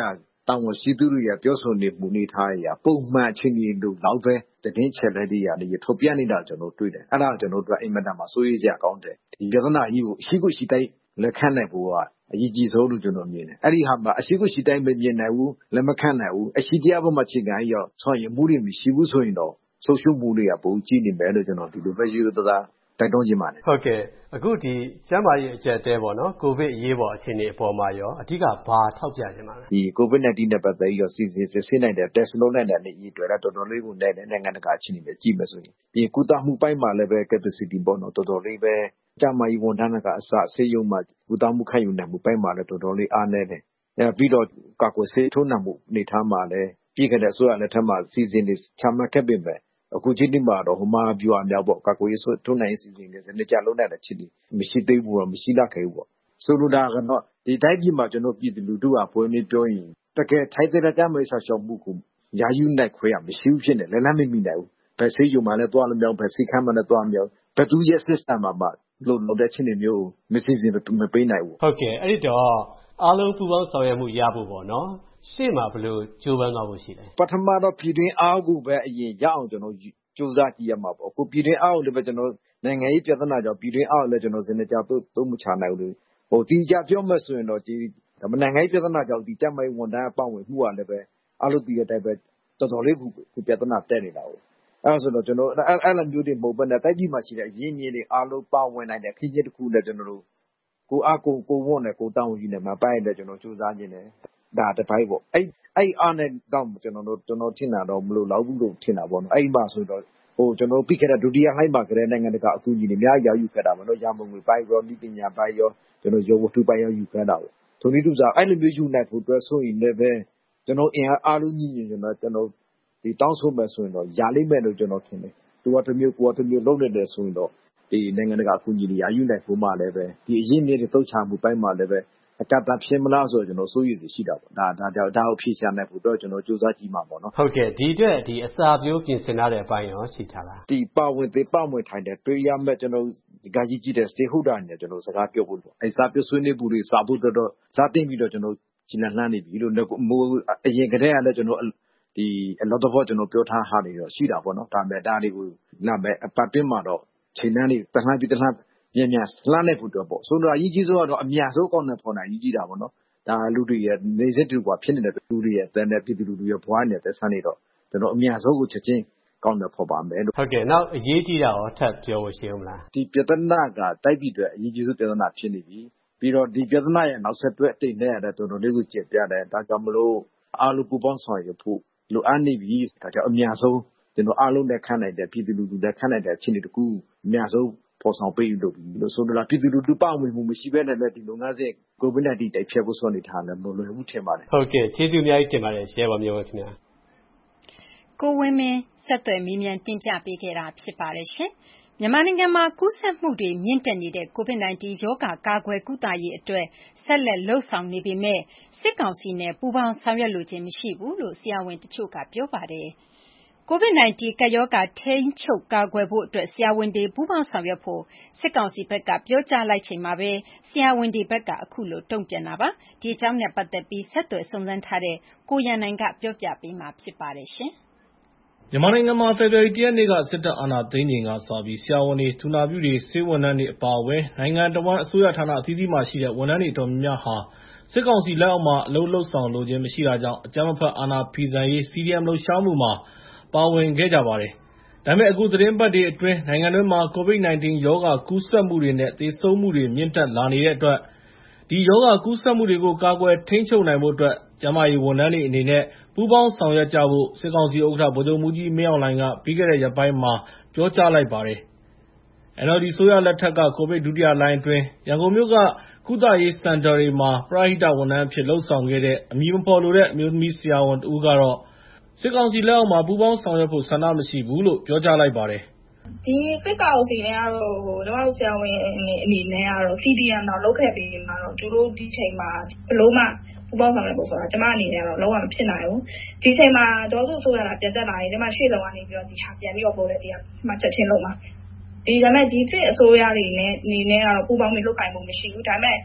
တောင်ဝရှိသူတွေရပြောဆိုနေမှုနေထားရပုံမှန်ချင်းကြီးတို့လောက်ပဲတည်င်းချက်လက်တွေရတယ်ထုတ်ပြနေတာကျွန်တော်တွေ့တယ်အဲ့ဒါကျွန်တော်တို့အိမ်မက်တာမှာစိုးရိမ်စရာကောင်းတယ်ဒီပြဿနာကြီးကိုရှိကိုရှိတိုင်းလက်ခံနိုင်ဖို့ကအရေးကြီးဆုံးလို့ကျွန်တော်မြင်တယ်အဲ့ဒီဟာမှာအရှိကိုရှိတိုင်းမမြင်နိုင်ဘူးလက်မခံနိုင်ဘူးအရှိတရားပေါ်မှာချိန်ခံရောဆောင်ရမှုတွေမရှိဘူးဆိုရင်တော့ဆိုရှုမှုတွေကပုံကြည့်နေမယ်လို့ကျွန်တော်ဒီလိုပဲယူသသားတိုက်တွန်းခြင်းပါတယ်ဟုတ်ကဲ့အခုဒီကျန်းမာရေးအကျပ်တဲပေါ့နော်ကိုဗစ်အရေးပေါ်အခြေအနေအပေါ်မှာရောအဓိကဘာထောက်ပြခြင်းပါလဲဒီ COVID nineteen နဲ့ပတ်သက်ပြီးတော့စီစဉ်စစ်ဆေးနိုင်တဲ့ test လုပ်နိုင်တဲ့အနေအထားတွေတော်တော်လေးကိုနဲ့နိုင်ငံတကာအခြေအနေပဲကြည့်မယ်ဆိုရင်ဒီကုသမှုပိုင်းမှာလည်းပဲ capacity ပေါ့နော်တော်တော်လေးပဲကျန်းမာရေးဝန်ထမ်းတွေကအစဆေးရုံမှာကုသမှုခံယူနိုင်မှုပိုင်းမှာလည်းတော်တော်လေးအားနည်းတယ်အဲပြီးတော့ကာကွယ်ဆေးထိုးနှံမှုအနေထားမှာလည်းပြည်ခဲ့တဲ့ဆိုရလက်ထက်မှာစီစဉ်နေချမှတ်ခဲ့ပေမဲ့အခုချိန်ဒီမှာတော့ဟိုမှာပြူအများပေါ့ကာကွယ်ရေးဆိုထုံးနိုင်စီစဉ်နေစနေကြလုံးတဲ့ချစ်ဒီမရှိသေးဘူးတော့မရှိတော့ခဲ့ဘူးပေါ့ဆိုလိုတာကတော့ဒီတိုင်းပြည်မှာကျွန်တော်ပြည်သူလူထုကပွဲနေပြောရင်တကယ်ထိုက်တဲ့ကြမ်းမေးဆာရှောက်မှုကိုယာယူနိုင်ခွဲရမရှိဘူးဖြစ်နေလဲလမ်းမမိနိုင်ဘူးဘယ်ဆေးရုံမှလည်းသွားလို့မရဘူးဘယ်ဆေးခန်းမှလည်းသွားမရဘူးဘယ်သူရဲ့ system မှာမှလို့လို့တဲ့ချင်းမျိုးမစီစဉ်မပေးနိုင်ဘူးဟုတ်ကဲ့အဲ့ဒီတော့အားလုံးပူပေါင်းဆောင်ရွက်မှုရဖို့ပေါ့နော်ရှေ့မှာဘယ်လိုကြိုးပမ်းသွားဖို့ရှိလဲပထမတော့ပြည်တွင်းအားကိုပဲအရင်ရအောင်ကျွန်တော်ကြိုးစားကြည့်ရမှာပေါ့အခုပြည်တွင်းအားကိုလည်းပဲကျွန်တော်နိုင်ငံရေးပြဿနာကြောင့်ပြည်တွင်းအားကိုလည်းကျွန်တော်စနေကြတော့သုံးမချနိုင်ဘူးဟိုဒီကြပြောမှဆိုရင်တော့ဒီနိုင်ငံရေးပြဿနာကြောင့်ဒီတက်မိုင်းဝန်တန်းအပေါင်းဝင်မှုကလည်းပဲအားလို့ပြီးတဲ့အတိုင်းပဲတော်တော်လေးခုပြဿနာတက်နေတာဟုတ်အဲဒါဆိုတော့ကျွန်တော်အဲ့လိုမျိုးတွေမဟုတ်ဘဲနဲ့တိုက်ပြည်မှာရှိတဲ့အရင်းမြစ်တွေအားလုံးပါဝင်နိုင်တဲ့ခင်းကျစ်တစ်ခုလည်းကျွန်တော်တို့ကိုအားကိုကိုဝတ်နဲ့ကိုတောင်းယူနေမှာပိုင်းလည်းကျွန်တော်စူးစမ်းနေတယ်ဒါတစ်ပိုင်းပေါ့အဲ့အဲ့အားနဲ့တော့ကျွန်တော်တို့ကျွန်တော်ထင်တာတော့မလို့လောက်ဘူးလို့ထင်တာပေါ့နော်အဲ့မှာဆိုတော့ဟိုကျွန်တော်ပြီးခဲ့တဲ့ဒုတိယလှိုင်းမှာကလေးနိုင်ငံတကာအကူအညီတွေအများကြီးရယူခဲ့တာပေါ့နော်ရမုံငွေပိုင်းရောဤပညာပိုင်းရောကျွန်တော်ရောဝတ္ထုပိုင်းရောယူခဲ့တာပေါ့ထိုနည်းတူစားအဲ့လိုမျိုးယူနိုင်ဖို့အတွက်ဆိုရင်လည်းပဲကျွန်တော်အင်အားအားလုံးညီညီကျွန်တော်ကျွန်တော်ဒီတောင်းဆိုမယ်ဆိုရင်တော့ရလိမ့်မယ်လို့ကျွန်တော်ထင်တယ်သူကတစ်မျိုးကိုတစ်မျိုးလုံးနေတယ်ဆိုရင်တော့ဒီနိုင်ငံတကာအကူအညီတွေရယူနိုင်ဖို့မှလည်းပဲဒီအရင်းမြစ်တွေတုတ်ချမှုပိုင်းမှာလည်းပဲအကတာဖြစ်မလားဆိုတော့ကျွန်တော်စိုးရိမ်စီရှိတာပေါ့ဒါဒါဒါကိုဖြေရှာနိုင်ဖို့တော့ကျွန်တော်စူးစမ်းကြည့်မှာပေါ့နော်ဟုတ်ကဲ့ဒီအတွက်ဒီအစာပြိုးပြင်ဆင်ထားတဲ့အပိုင်းရောရှိထားလားဒီပါဝင်သေးပါဝင်ထိုင်တဲ့တွေ့ရမဲ့ကျွန်တော်ဒီကကြီးကြီးတဲ့ stakeholder နဲ့ကျွန်တော်စကားပြောဖို့ပေါ့အဲစာပြဆွေးနွေးမှုတွေစာဖို့တော့စာတင်ပြီးတော့ကျွန်တော်ရှင်းလန်းနေပြီလို့မိုးအရင်ကတည်းကလည်းကျွန်တော်ဒီအလောတော့ကျွန်တော်ပြောထားဟာနေတော့ရှိတာပေါ့နော်ဒါမဲ့ဒါတွေကိုလာမဲ့အပတ်တွင်းမှာတော့ချိန်နှန်းတွေတလှမ်းပြီးတလှမ်းမြန်မြန်လှမ်းနေဖို့တော့ပေါ့ဆိုတော့အကြီးကြီးဆုံးကတော့အများဆုံးကောင်းတဲ့ဖော်နိုင်ကြီးတာပေါ့နော်ဒါလူတွေရဲ့နေစက်တူကဖြစ်နေတဲ့လူတွေရဲ့တန်တဲ့ပြည်သူလူတွေရဲ့ဘွားနေတဲ့ဆန်းနေတော့ကျွန်တော်အများဆုံးကိုချက်ချင်းကောင်းတဲ့ဖော်ပါမယ်လို့ဟုတ်ကဲ့နောက်အရေးကြီးတာရောထပ်ပြောဖို့ရှိဦးမလားဒီပြဿနာကတိုက်ပြည်အတွက်အရေးကြီးဆုံးပြဿနာဖြစ်နေပြီပြီးတော့ဒီပြဿနာရဲ့နောက်ဆက်တွဲအတိတ်နဲ့ရတဲ့တော်တော်လေးကိုကြည့်ပြတယ်ဒါကြောင့်မလို့အားလုံးပူပေါင်းဆောင်ရွက်ဖို့လိုအပ်နေပြီဒါကြောင့်အများဆုံးကျွန်တော်အားလုံးနဲ့ခံနိုင်တဲ့ပြည်သူလူထုနဲ့ခံနိုင်တဲ့အခြေအနေတကူအများဆုံးပေါ်ဆောင်ပေးလို့လို့ဆိုတော့ပြည်သူလူထုပါဝင်မှုမရှိဘဲနဲ့လည်းဒီလုပ်ငန်းစဉ် COVID nineteen တိုက်ဖြတ်ဖို့ဆိုနေထားတယ်မလွယ်ဘူးထင်ပါတယ်ဟုတ်ကဲ့ကျေးဇူးအများကြီးတင်ပါတယ်ရဲဘော်မျိုးခင်ဗျာကိုဝင်းမင်းဆက်သွယ်မေးမြန်းတင်ပြပေးခဲ့တာဖြစ်ပါတယ်ရှင်မြန်မာနိုင်ငံမှာကူးစက်မှုတွေမြင့်တက်နေတဲ့ COVID nineteen ရောဂါကာကွယ်ကုသရေးအတွက်ဆက်လက်လှုပ်ဆောင်နေပေမဲ့စစ်ကောင်စီနဲ့ပူးပေါင်းဆောင်ရွက်လိုခြင်းမရှိဘူးလို့ဆရာဝန်တချို့ကပြောပါတယ်။ COVID nineteen ကပ်ရောဂါထိန်းချုပ်ကာကွယ်ဖို့အတွက်ဆရာဝန်တွေပူးပေါင်းဆောင်ရွက်ဖို့စစ်ကောင်စီဘက်ကပြောကြားလိုက်ချိန်မှာပဲဆရာဝန်တွေဘက်ကအခုလိုတုံ့ပြန်တာပါ။ဒီအကြောင်းနဲ့ပတ်သက်ပြီးဆက်သွယ်စုံစမ်းထားတဲ့ကိုရန်နိုင်ကပြောပြပေးမှာဖြစ်ပါတယ်ရှင်။မြန်မာနိုင်ငံမှာဖေဖော်ဝါရီလ ၁ ရက်နေ့ကစစ်တပ်အာဏာသိမ်းချိန်ကစပြီးဆရာဝန်တွေ၊သူနာပြုတွေ၊ဆေးဝန်ထမ်းတွေအပါအဝင်နိုင်ငံတဝန်းအစိုးရဌာနအသီးသီးမှာရှိတဲ့ဝန်ထမ်းတွေအတော်များများဟာစစ်ကောင်စီလက်အောက်မှာအလုပ်လုပ်ဆောင်လိုခြင်းမရှိတာကြောင့်အကြမ်းမဖက်အာဏာဖီဆန်ရေး စီဒီအမ် လှုပ်ရှားမှုမှာပါဝင်ခဲ့ကြပါတယ်။ဒါပေမဲ့အခုသတင်းပတ်တွေအတွင်းနိုင်ငံတွင်းမှာ COVID nineteen ရောဂါကူးစက်မှုတွေနဲ့သေဆုံးမှုတွေမြင့်တက်လာနေတဲ့အတွက်ဒီရောဂါကူးစက်မှုတွေကိုကာကွယ်ထိန်းချုပ်နိုင်ဖို့အတွက်ကျန်းမာရေးဝန်ထမ်းတွေအနေနဲ့ပူးပေါင်းဆောင်ရွက်ကြဖို့စစ်ကောင်စီဥက္ကဋ္ဌဗိုလ်ချုပ်မှူးကြီးမင်းအောင်လှိုင်ကပြီးခဲ့တဲ့ရက်ပိုင်းမှာပြောကြားလိုက်ပါတယ်။ အန်အယ်လ်ဒီအစိုးရလက်ထက်ကကိုဗစ်ဒုတိယလှိုင်းအတွင်းရန်ကုန်မြို့ကကုသရေးစင်တာတွေမှာပရဟိတဝန်ထမ်းအဖြစ်လုပ်ဆောင်ခဲ့တဲ့အမည်မဖော်လိုတဲ့အမျိုးသမီးဆရာဝန်တဦးကတော့စစ်ကောင်စီလက်အောက်မှာပူးပေါင်းဆောင်ရွက်ဖို့ဆန္ဒမရှိဘူးလို့ပြောကြားလိုက်ပါတယ်။ဒီစစ်ကောင်စီနဲ့ကတော့ဟိုကျွန်တော်တို့ဆရာဝန်အနေနဲ့ကတော့ စီ ဒီ အမ် တော့လုပ်ခဲ့ပြီးမှတော့သူတို့ဒီချိန်မှာဘလို့မှပူပေါင်းဆောင်ရွက်ဖို့ဆိုတာကျွန်မအနေနဲ့ကတော့လုံးဝမဖြစ်နိုင်ဘူးဒီချိန်မှာဒေါ်စုဆိုရတာပြန်တက်လာရင်ဒီမှာရှေ့ဆောင်ကနေပြီးတော့ဒီဟာပြန်ပြီးတော့ပို့လဲဒီဟာမှချက်ချင်းလုံးမှာဒီဒါမဲ့ဒီစစ်အစိုးရတွေနဲ့အနေနဲ့ကတော့ပူပေါင်းပြီးလုပ်ကိုင်မှုမရှိဘူးဒါမဲ့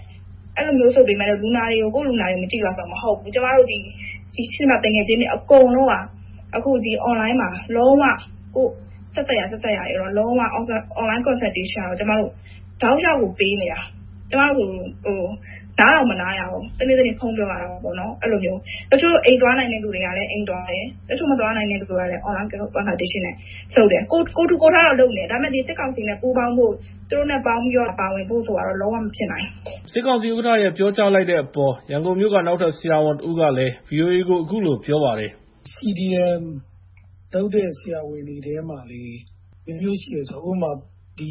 အဲ့လိုမျိုးဆိုပေမဲ့လူနာတွေကိုကိုလူနာတွေမကြည့်ပါဆိုမဟုတ်ဘူးကျမတို့ဒီဒီရှင်းမှာတင်ငယ်ချင်းတွေအကုန်လုံးကအခုဒီ online မှာလုံးဝကိုဆက်ဆက်ရဆက်ဆက်ရရတော့လုံးဝ online consultation ကိုကျမတို့တောက်လျှောက်ကိုပေးနေတာကျမတို့ဟိုနားတော့မနားရဘူးတနေ့တနေ့ဖုန်းပြောရတာပေါ့နော်အဲ့လိုမျိုးတချို့အိမ်သွားနိုင်တဲ့လူတွေကလည်းအိမ်သွားတယ်တချို့မသွားနိုင်တဲ့လူတွေကလည်း online consultation နဲ့လုပ်တယ်ကိုကိုတူကိုထားတော့လုပ်နေဒါပေမဲ့ဒီစစ်ကောင်စီနဲ့ပူးပေါင်းဖို့သူတို့နဲ့ပေါင်းပြီးတော့ပါဝင်ဖို့ဆိုတော့လုံးဝမဖြစ်နိုင်စစ်ကောင်စီဥက္ကဋ္ဌရဲ့ပြောကြားလိုက်တဲ့အပေါ်ရန်ကုန်မြို့ကနောက်ထပ်ဆရာဝန်တဦးကလည်း ဗီအိုအေကိုအခုလိုပြောပါတယ်စီ ဒီ အမ် လုပ်တဲ့ဆရာဝန်တွေထဲမှာလေမျိုးရှိရဆိုဥပမာဒီ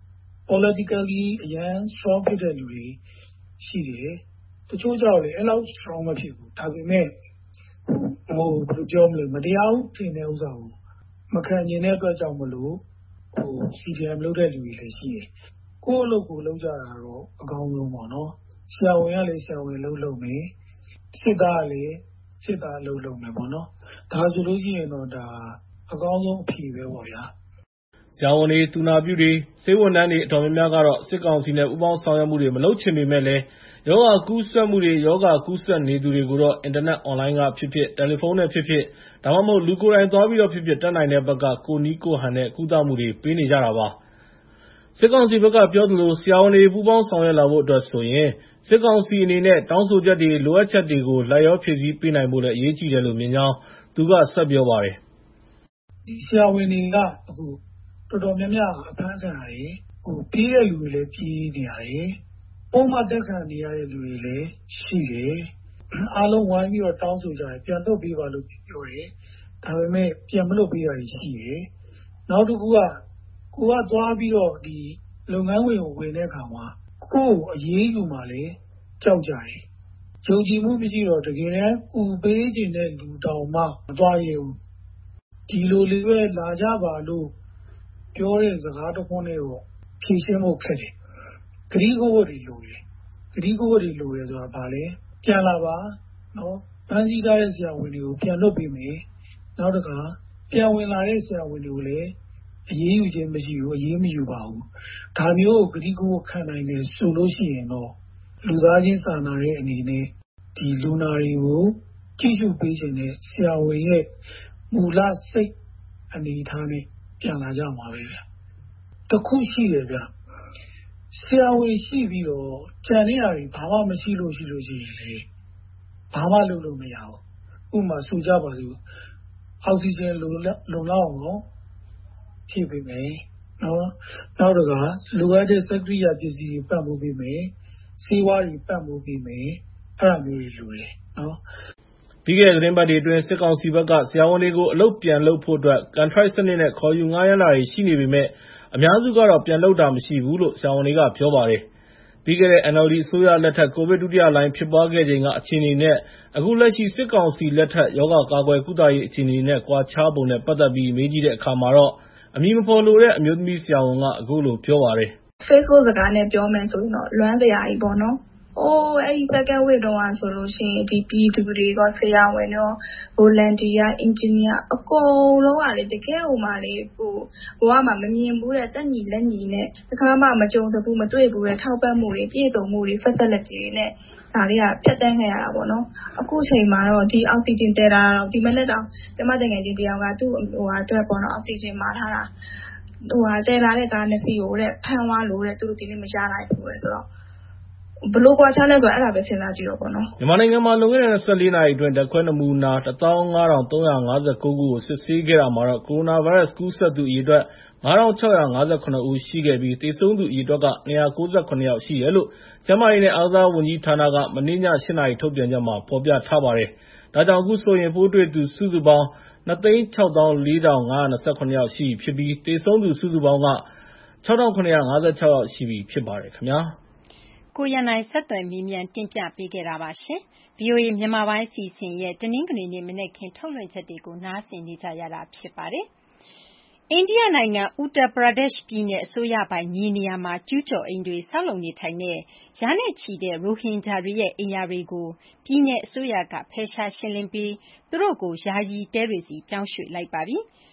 politically အရန် strong ဖြစ်တဲ့လူတွေရှိတယ်တချို့ကြောင့်လေအဲ့လောက် strong မဖြစ်ဘူးဒါပေမဲ့ဟိုဘယ်လိုပြောမလဲမတရားဘူးထင်တဲ့ဥစ္စာကိုမခံကျင်တဲ့အတွက်ကြောင့်မလို့ဟို စီ ဒီ အမ် လုပ်တဲ့လူတွေလည်းရှိတယ်ကိုယ့်အလုပ်ကိုလုပ်ကြတာတော့အကောင်းဆုံးပေါ့နော်ဆရာဝန်ကလည်းဆရာဝန်လုပ်လုပ်မယ်စစ်သားကလည်းစစ်သားလုပ်လုပ်မယ်ပေါ့နော်ဒါဆိုလို့ရှိရင်တော့ဒါအကောင်းဆုံးအဖြေပဲပေါ့ဗျာဆရာဝန်တွေ၊သူနာပြုတွေ၊ဆေးဝန်ထမ်းတွေအတော်များများကတော့စစ်ကောင်စီနဲ့ပူးပေါင်းဆောင်ရွက်မှုတွေမလုပ်ချင်ပေမဲ့လည်းရောဂါကူးစက်မှုတွေရောဂါကူးစက်နေသူတွေကိုတော့အင်တာနက်အွန်လိုင်းကဖြစ်ဖြစ်တယ်လီဖုန်းနဲ့ဖြစ်ဖြစ်ဒါမှမဟုတ်လူကိုယ်တိုင်သွားပြီးတော့ဖြစ်ဖြစ်တက်နိုင်တဲ့ဘက်ကကိုနီးကိုဟန်နဲ့ကုသမှုတွေပေးနေကြတာပါစစ်ကောင်စီဘက်ကပြောသလိုဆရာဝန်တွေပူးပေါင်းဆောင်ရွက်လာဖို့အတွက်ဆိုရင်စစ်ကောင်စီအနေနဲ့တောင်းဆိုချက်တွေလိုအပ်ချက်တွေကိုလိုက်ရောဖြည့်ဆည်းပေးနိုင်ဖို့လည်းအရေးကြီးတယ်လို့မြင်ကြောင်းသူကဆက်ပြောပါတယ်ဒီဆရာဝန်တွေကအခုတော်တော်များများအဖမ်းခံရတယ်ဟိုပြေးတဲ့လူတွေလည်းပြေးနေရတယ်ပုံမှန်တက်ခံနေရတဲ့လူတွေလည်းရှိတယ်အားလုံးဝိုင်းပြီးတော့တောင်းဆိုကြတယ်ပြန်တော့ပေးပါလို့ပြောတယ်ဒါပေမဲ့ပြန်မလုပ်ပေးရရှိတယ်နောက်တစ်ခုကကိုကသွားပြီးတော့ဒီလုပ်ငန်းဝင်ကိုဝင်တဲ့အခါမှာကိုယ်အရေးယူမှလည်းကြောက်ကြတယ်ယုံကြည်မှုမရှိတော့တကယ်တမ်းကူပေးခြင်းတဲ့လူတောင်မှမသွားရဘူးဒီလိုလေးပဲလာကြပါလို့ပြောတဲ့စကားတစ်ခုနဲ့တော့ဖြေရှင်းဖို့ခက်တယ်ဂရီးကိုဝတ်တွေလိုတယ်ဂရီးကိုဝတ်တွေလိုတယ်ဆိုတာဘာလဲပြန်လာပါနော်ဗန်းစည်းထားတဲ့ဆရာဝန်တွေကိုပြန်လွတ်ပေးမယ်နောက်တစ်ခါပြန်ဝင်လာတဲ့ဆရာဝန်တွေကိုလည်းအရေးယူခြင်းမရှိဘူးအရေးမယူပါဘူးဒါမျိုးကိုဂရီးကိုခံနိုင်တယ်ဆိုလို့ရှိရင်တော့လူသားချင်းစာနာတဲ့အနေနဲ့ဒီလူနာတွေကိုကြည့်ရှုပေးခြင်းနဲ့ဆရာဝန်ရဲ့မူလစိတ်အနေထားနဲ့ပြန်လာကြမှာပဲဗျတခုရှိတယ်ဗျဆရာဝန်ရှိပြီးတော့ကြံနေရတယ်ဘာမှမရှိလို့ရှိလို့ရှိရင်လေဘာမှလုပ်လို့မရဘူးဥပမာဆိုကြပါစို့အောက်ဆီဂျင်လုံလုံလောက်အောင်ဖြည့်ပေးမယ်နော်နောက်တစ်ခါလိုအပ်တဲ့စက်ကိရိယာပစ္စည်းတွေပတ်ဖို့ပေးမယ်ဆေးဝါးတွေပတ်ဖို့ပေးမယ်အဲ့ဒါမျိုးတွေလိုတယ်နော်ပြီးခဲ့တဲ့သတင်းပတ်တွေအတွင်းစစ်ကောင်စီဘက်ကဆရာဝန်တွေကိုအလုပ်ပြန်လုပ်ဖို့အတွက် contract စနစ်နဲ့ခေါ်ယူငှားရမ်းတာတွေရှိနေပေမဲ့အများစုကတော့ပြန်လုပ်တာမရှိဘူးလို့ဆရာဝန်တွေကပြောပါတယ်။ပြီးခဲ့တဲ့ အန် အယ်လ် ဒီ အစိုးရလက်ထက်ကိုဗစ်ဒုတိယလှိုင်းဖြစ်ပွားခဲ့ချိန်ကအခြေအနေနဲ့အခုလက်ရှိစစ်ကောင်စီလက်ထက်ရောဂါကာကွယ်ကုသရေးအခြေအနေနဲ့ကွာခြားပုံနဲ့ပတ်သက်ပြီးမေးကြည့်တဲ့အခါမှာတော့အမည်မဖော်လိုတဲ့အမျိုးသမီးဆရာဝန်ကအခုလိုပြောပါတယ်။ Facebook စကားနဲ့ပြောမယ်ဆိုရင်တော့လွမ်းစရာကြီးပေါ့နော်။အိုးအဲ့ဒီ second wave တုန်းကဆိုလို့ရှိရင်ဒီပြည်သူတွေကဆရာဝန်ရော volunteer engineer အကုန်လုံးကလေတကယ်ဟိုမှလေဟိုဘဝမှာမမြင်ဘူးတဲ့တက်ညီလက်ညီနဲ့တခါမှမကြုံစဘူးမတွေ့ဘူးတဲ့ထောက်ပံ့မှုတွေပြည့်စုံမှုတွေ facility တွေနဲ့ဒါတွေကဖြတ်တန်းခဲ့ရတာပေါ့နော်အခုချိန်မှာတော့ဒီ oxygen တဲတာတော့ဒီမနေ့တော့ကျမတကယ်ချင်းတယောက်ကသူ့ဟိုဟာအတွက်ပေါ့နော် oxygen မှာထားတာဟိုဟာတဲလာတဲ့ကားနှစ်စီးကိုတဲ့ဖမ်းသွားလို့တဲ့သူတို့ဒီနေ့မရနိုင်ဘူးလေဆိုတော့ဘလို့ကွာချလဲဆိုအဲ့ဒါပဲစဉ်းစားကြည့်တော့ပေါ့နော်မြန်မာနိုင်ငံမှာလွန်ခဲ့တဲ့၂၄နာရီအတွင်းဓာတ်ခွဲနမူနာတစ်သောင်းငါးထောင်သုံးရာငါးဆယ်ကိုခုကိုစစ်ဆေးခဲ့တာမှာတော့ကိုရိုနာဗိုင်းရပ်စ်ကူးစက်သူအရေအတွက်ငါးထောင်ခြောက်ရာငါးဆယ်ခုနှစ်ဦးရှိခဲ့ပြီးသေဆုံးသူအရေအတွက်ကနှစ်ရာကိုးဆယ်ခုနှစ်ယောက်ရှိတယ်လို့ကျန်းမာရေးနဲ့အားကစားဝန်ကြီးဌာနကမနေ့ည၈နာရီထုတ်ပြန်ချက်မှာဖော်ပြထားပါတယ်။ဒါကြောင့်အခုဆိုရင်ပိုးတွေ့သူစုစုပေါင်းနှစ်သိန်းခြောက်သောင်းလေးထောင်ငါးရာနှစ်ဆယ်ခုနှစ်ယောက်ရှိပြီဖြစ်ပြီးသေဆုံးသူစုစုပေါင်းကခြောက်ထောင်ခုနှစ်ရာငါးဆယ်ခြောက်ယောက်ရှိပြီဖြစ်ပါတယ်ခင်ဗျာ။ကိုရန်နိုင်ဆက်သွယ်မေးမြန်းတင်ပြပေးခဲ့တာပါရှင်။ ဗီအိုအေမြန်မာပိုင်းအစီအစဉ်ရဲ့တနင်္ဂနွေနေ့မနက်ခင်းထုတ်လွှင့်ချက်တွေကိုနားဆင်နေကြရတာဖြစ်ပါတယ်။အိန္ဒိယနိုင်ငံ Uttar Pradesh ပြည်နယ်အစိုးရပိုင်မြေနေရာမှာကျူးကျော်အိမ်တွေဆောက်လုပ်နေထိုင်တဲ့ရာနဲ့ချီတဲ့ရိုဟင်ဂျာတွေရဲ့အိမ်ယာတွေကိုပြည်နယ်အစိုးရကဖယ်ရှားရှင်းလင်းပြီးသူတို့ကိုယာယီတဲတွေဆီပြောင်းရွှေ့လိုက်ပါပြီ။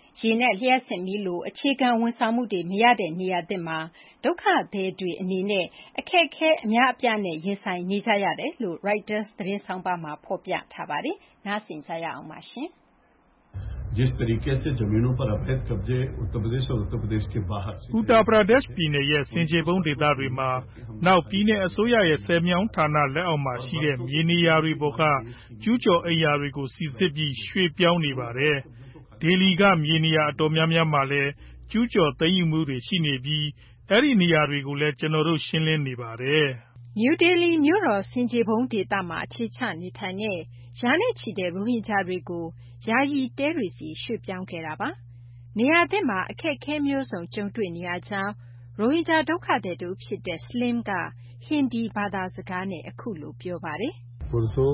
ရေနဲ့လျှက်စစ်မီးလိုအခြေခံဝန်ဆောင်မှုတွေမရတဲ့နေရာသစ်မှာဒုက္ခသည်တွေအနေနဲ့အခက်အခဲအများအပြားနဲ့ရင်ဆိုင်နေကြရတယ်လို့ Reuters သတင်းဆောင်းပါးမှာဖော်ပြထားပါတယ်။နားဆင်ကြရအောင်ပါရှင်။ जिस तरीके से जमीनों पर अवैध कब्जे उत्तर प्रदेश और उत्तर प्रदेश के बाहर Uttar Pradesh ပြည်နယ်ရဲ့ဆင်ခြေဖုံးဒေသတွေမှာနောက်ပြည်နယ်အစိုးရရဲ့ဆယ်မြောင်းဌာနလက်အောက်မှာရှိတဲ့မြေနေရာတွေပေါ်ကကျူးကျော်အိမ်ယာတွေကိုစီစစ်ပြီးရွှေ့ပြောင်းနေပါတယ်။ဒေလီကမြေနေရာအတော်များများမှာလည်းကျူးကျော်သိမ်းယူမှုတွေရှိနေပြီးအဲ့ဒီနေရာတွေကိုလည်းကျွန်တော်တို့ရှင်းလင်းနေပါတယ်။ New Delhi မြို့တော်ဆင်ခြေဖုံးဒေသမှာအခြေချနေထိုင်တဲ့ရာနဲ့ချီတဲ့ရိုဟင်ဂျာတွေကိုယာယီတဲတွေစီရွှေ့ပြောင်းခဲ့တာပါ။နေရာသစ်မှာအခက်အခဲမျိုးစုံကြုံတွေ့နေရကြောင်းရိုဟင်ဂျာဒုက္ခသည်တူဖြစ်တဲ့ Slim ကဟင်ဒီဘာသာစကားနဲ့အခုလိုပြောပါတယ်။ परसों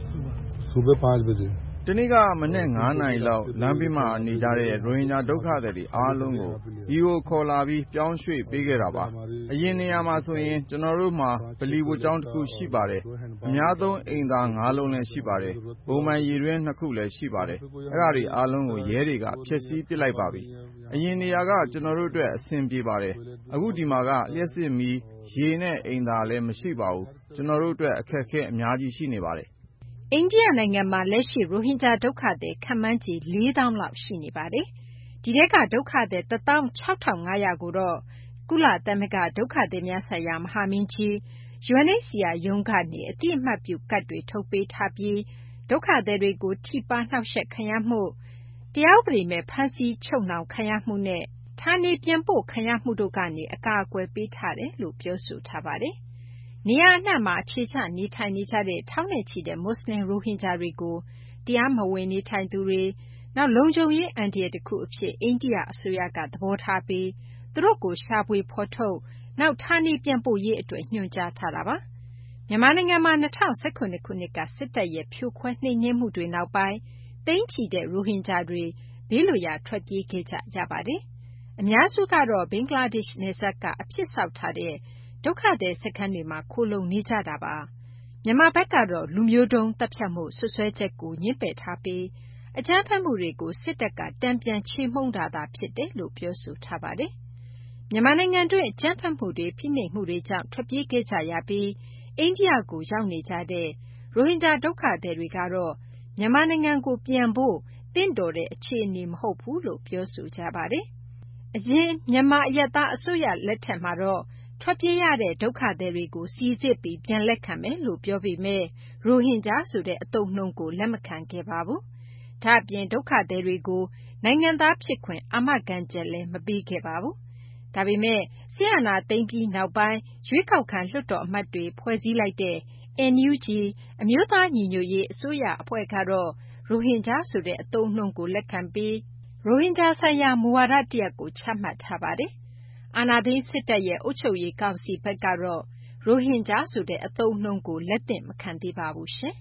सुबह पाँच बजे တနေ့ကမနေ့ငါးနာရီလောက်လမ်းဘေးမှာနေကြတဲ့ရိုဟင်ဂျာဒုက္ခသည်တွေအားလုံးကိုဒီကိုခေါ်လာပြီးပြောင်းရွှေ့ပေးခဲ့တာပါအရင်နေရာမှာဆိုရင်ကျွန်တော်တို့မှာဗလီဝတ်ကျောင်းတစ်ခုရှိပါတယ်အများဆုံးအိမ်သားငါးလုံးလည်းရှိပါတယ်ဘုံမှန်ရေတွင်းနှစ်ခုလည်းရှိပါတယ်အဲ့ဒါတွေအားလုံးကိုရဲတွေကဖျက်ဆီးပစ်လိုက်ပါပြီအရင်နေရာကကျွန်တော်တို့အတွက်အဆင်ပြေပါတယ်အခုဒီမှာကလျှက်စစ်မီးရေနဲ့အိမ်သားလည်းမရှိပါဘူးကျွန်တော်တို့အတွက်အခက်အခဲအများကြီးရှိနေပါတယ်အိန္ဒိယနိုင်ငံမှာလက်ရှိရိုဟင်ဂျာဒုက္ခသည်ခန့်မှန်းခြေလေးသောင်းလောက်ရှိနေပါတယ်။ဒီထဲကဒုက္ခသည်တစ်သောင်းခြောက်ထောင်ငါးရာကိုတော့ကုလသမဂ္ဂဒုက္ခသည်များဆိုင်ရာမဟာမင်းကြီး U N H C R ရုံးကနေအတိအမှတ်ပြုကတ်တွေထုတ်ပေးထားပြီးဒုက္ခသည်တွေကိုထိပါနှောက်ယှက်ခံရမှုတရားဥပဒေမဲ့ဖမ်းဆီးချုပ်နှောင်ခံရမှုနဲ့ဌာနေပြန်ပို့ခံရမှုတို့ကနေအကာအကွယ်ပေးထားတယ်လို့ပြောဆိုထားပါတယ်။နေရာအနှံ့မှာအခြေချနေထိုင်နေကြတဲ့ထောင်နဲ့ချီတဲ့မွတ်စလင်ရိုဟင်ဂျာတွေကိုတရားမဝင်နေထိုင်သူတွေနောက်လုံခြုံရေးအန္တရာယ်တစ်ခုအဖြစ်အိန္ဒိယအစိုးရကသဘောထားပြီးသူတို့ကိုရှာဖွေဖော်ထုတ်နောက်ဌာနေပြန်ပို့ရေးအတွက်ညွှန်ကြားထားတာပါ။မြန်မာနိုင်ငံမှာ၂၀၁၇ခုနှစ်ကစစ်တပ်ရဲ့ဖြိုခွဲနှိမ်နင်းမှုတွေနောက်ပိုင်းသိန်းချီတဲ့ရိုဟင်ဂျာတွေဘေးလွတ်ရာထွက်ပြေးခဲ့ကြရပါတယ်။အများစုကတော့ဘင်္ဂလားဒေ့ရှ်နယ်စပ်ကအဖြစ်ဆောက်ထားတဲ့ဒုက္ခသည်စခန်းတွေမှာခိုလှုံနေကြတာပါ။မြန်မာဘက်ကတော့လူမျိုးတုံးသတ်ဖြတ်မှုဆွဆွဲချက်ကိုညှင်းပယ်ထားပြီးအကြမ်းဖက်မှုတွေကိုစစ်တပ်ကတန်ပြန်ချေမှုန်းတာသာဖြစ်တယ်လို့ပြောဆိုထားပါတယ်။မြန်မာနိုင်ငံတွင်းအကြမ်းဖက်မှုတွေဖိနှိပ်မှုတွေကြောင့်ထွက်ပြေးခဲ့ကြရပြီးအိန္ဒိယကိုရောက်နေကြတဲ့ရိုဟင်ဂျာဒုက္ခသည်တွေကတော့မြန်မာနိုင်ငံကိုပြန်ဖို့တင့်တော်တဲ့အခြေအနေမဟုတ်ဘူးလို့ပြောဆိုကြပါတယ်။အရင်မြန်မာအရပ်သားအစိုးရလက်ထက်မှာတော့ထွက်ပြေးရတဲ့ဒုက္ခသည်တွေကိုစီစစ်ပြီးပြန်လက်ခံမယ်လို့ပြောပေမဲ့ရိုဟင်ဂျာဆိုတဲ့အသုံးအနှုန်းကိုလက်မခံခဲ့ပါဘူး။ဒါ့အပြင်ဒုက္ခသည်တွေကိုနိုင်ငံသားဖြစ်ခွင့်အာမခံချက်လည်းမပေးခဲ့ပါဘူး။ဒါပေမဲ့စစ်အာဏာသိမ်းပြီးနောက်ပိုင်းရွေးကောက်ခံလွှတ်တော်အမတ်တွေဖွဲ့စည်းလိုက်တဲ့ N U G အမျိုးသားညီညွတ်ရေးအစိုးရအဖွဲ့ကတော့ရိုဟင်ဂျာဆိုတဲ့အသုံးအနှုန်းကိုလက်ခံပြီးရိုဟင်ဂျာဆိုင်ရာမူဝါဒတရပ်ကိုချမှတ်ထားပါတယ်။အာဏာသိမ်းစစ်တပ်ရဲ့အုပ်ချုပ်ရေးကောင်စီဘက်ကတော့ရိုဟင်ဂျာဆိုတဲ့အသုံးအနှုန်းကိုလက်သင့်မခံသေးပါဘူးရှင်။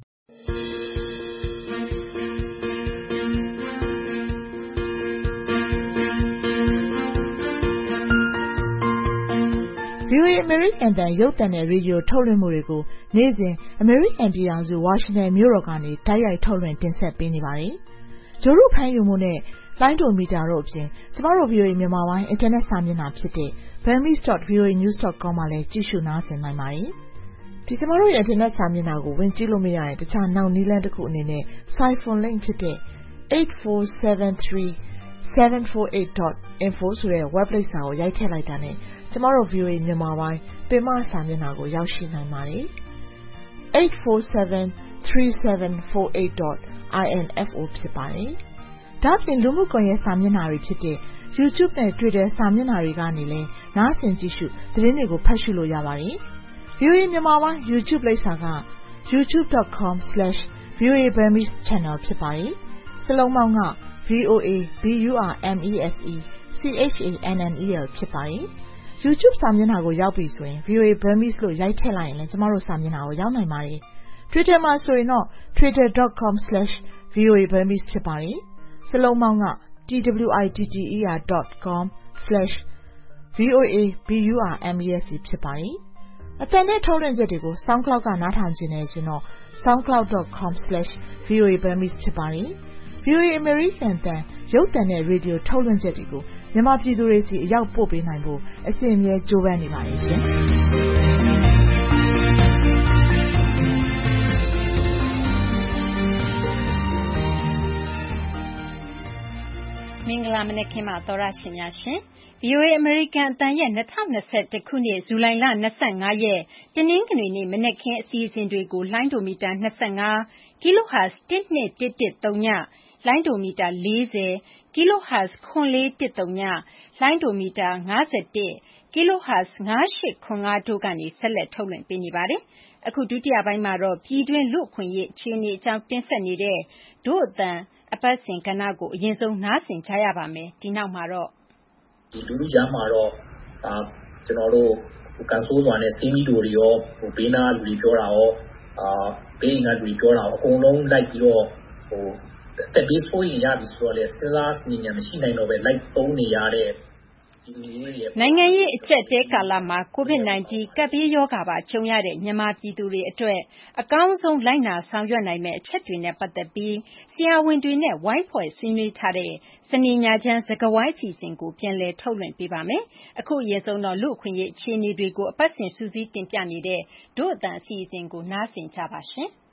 V O A American တန်ရုပ်သံနဲ့ရေဒီယိုထုတ်လွှင့်မှုတွေကိုနေ့စဉ် American ပြည်ထောင်စု Washington မြို့တော်ကနေတိုက်ရိုက်ထုတ်လွှင့်တင်ဆက်ပေးနေပါတယ်။ဂျိုရုဖမ်းယူမှုနဲ့လိုင်းဒိုမီတာတို့အပြင်ကျမတို့ V O A မြန်မာပိုင်းအင်တာနက်စာမျက်နှာဖြစ်တဲ့ burmese dot v o a news dot com မှာလည်းကြည့်ရှုနားဆင်နိုင်ပါတယ်။ဒီကျမတို့ရဲ့အင်တာနက်စာမျက်နှာကိုဝင်ကြည့်လို့မရရင်တခြားနောက်နည်းလမ်းတစ်ခုအနေနဲ့ Siphon link ဖြစ်တဲ့ eight four seven three seven four eight dot info ဆိုတဲ့ web လိပ်စာကိုရိုက်ထည့်လိုက်တာနဲ့ကျမတို့ V O A မြန်မာပိုင်းပင်မစာမျက်နှာကိုရောက်ရှိနိုင်ပါတယ်။ eight four seven three seven four eight dot info ဖြစ်ပါတယ်။ဒါ့အပြင်လူမှုကွန်ရက်စာမျက်နှာတွေဖြစ်တဲ့ YouTube နဲ့ Twitter စာမျက်နှာတွေကနေလည်းနားဆင်ကြည့်ရှုသတင်းတွေကိုဖတ်ရှုလို့ရပါတယ်။ V O A မြန်မာပိုင်း YouTube လိပ်စာက youtube dot com slash v o a burmese channel ဖြစ်ပါတယ်။စလုံးပေါင်းက V O A B U R M E S E C H A N N E L ဖြစ်ပါတယ်။ YouTube စာမျက်နှာကိုရောက်ပြီဆိုရင် V O A Burmese လို့ရိုက်ထည့်လိုက်ရင်လည်းကျမတို့စာမျက်နှာကိုရောက်နိုင်ပါတယ်။ Twitter မှာဆိုရင်တော့ twitter dot com slash v o a burmese ဖြစ်ပါတယ်။စလုံးပေါင်းက twitter dot com slash v o a b u r m e s e ဖြစ်ပါတယ်။အသံနဲ့ထုတ်လွှင့်ချက်တွေကို SoundCloud ကနားထောင်ခြင်းနဲ့ဆိုတော့ soundcloud dot com slash v o a burmese ဖြစ်ပါတယ်။ V ဗွီအိုအေ အမေရိကန်အသံရုပ်သံနဲ့ရေဒီယိုထုတ်လွှင့်ချက်တွေကိုမြန်မာပြည်သူတွေစီအရောက်ပို့ပေးနိုင်ဖို့အစဉ်အမြဲကြိုးပမ်းနေပါတယ်ရှင်။မင်္ဂလာမနက်ခင်းပါသောရရှင်များရှင်။ ဗွီအိုအေ အမေရိကန်အသံရဲ့၂၀၂၁ခုနှစ်ဇူလိုင်လ၂၅ရက်တနင်္ဂနွေနေ့မနက်ခင်းအစီအစဉ်တွေကိုလိုင်းဒိုမီတာ၂၅ kilohertz တစ်နှစ်တစ်တစ်သုံးည လိုင်းဒိုမီတာ၄၀ kilohertz ခွန်လေးတစ်သုံးည လိုင်းဒိုမီတာ၅၁ kilohertz ၅၈ခွန်၅တို့ကနေဆက်လက်ထုတ်လွှင့်ပေးနေပါတယ်။အခုဒုတိယပိုင်းမှာတော့ပြည်တွင်းလူ့အခွင့်အရေးအခြေအနေအကြောင်းတင်ဆက်နေတဲ့ဒို့အသံအပတ်စဉ်ကဏ္ဍကိုအရင်ဆုံးနားဆင်ကြရပါမယ်။ဒီနောက်မှာတော့ဒီလူလူကြားမှာတော့ဒါကျွန်တော်တို့ကန်ဆိုးစွာနဲ့စီးမီတို့တွေရောဟိုဘေးနာလူတွေပြောတာရောအာဘေးငါလူတွေပြောတာအကုန်လုံးလိုက်ပြီးတော့ဟိုတက်ပြီးဆိုရင်ရပြီဆိုတော့လေစဉ်းစားနေညာမရှိနိုင်တော့ပဲလိုက်သုံးနေရတဲ့နိုင်ငံရေးအကျပ်တဲကာလမှာ ကိုဗစ် -19 ကပ်ဘေးရောဂါပါကြုံရတဲ့မြန်မာပြည်သူတွေအတွက်အကောင်းဆုံးလိုက်နာဆောင်ရွက်နိုင်မယ့်အချက်တွေနဲ့ပတ်သက်ပြီးဆရာဝန်တွေနဲ့ဝိုင်းဖွဲ့ဆွေးနွေးထားတဲ့စနေညချမ်းစကားဝိုင်းအစီအစဉ်ကိုပြန်လည်ထုတ်လွှင့်ပေးပါမယ်။အခုအရင်ဆုံးတော့လူ့အခွင့်အရေးအခြေအနေတွေကိုအပတ်စဉ်စူးစီးတင်ပြနေတဲ့ဒို့အသံအစီအစဉ်ကိုနားဆင်ကြပါရှင်။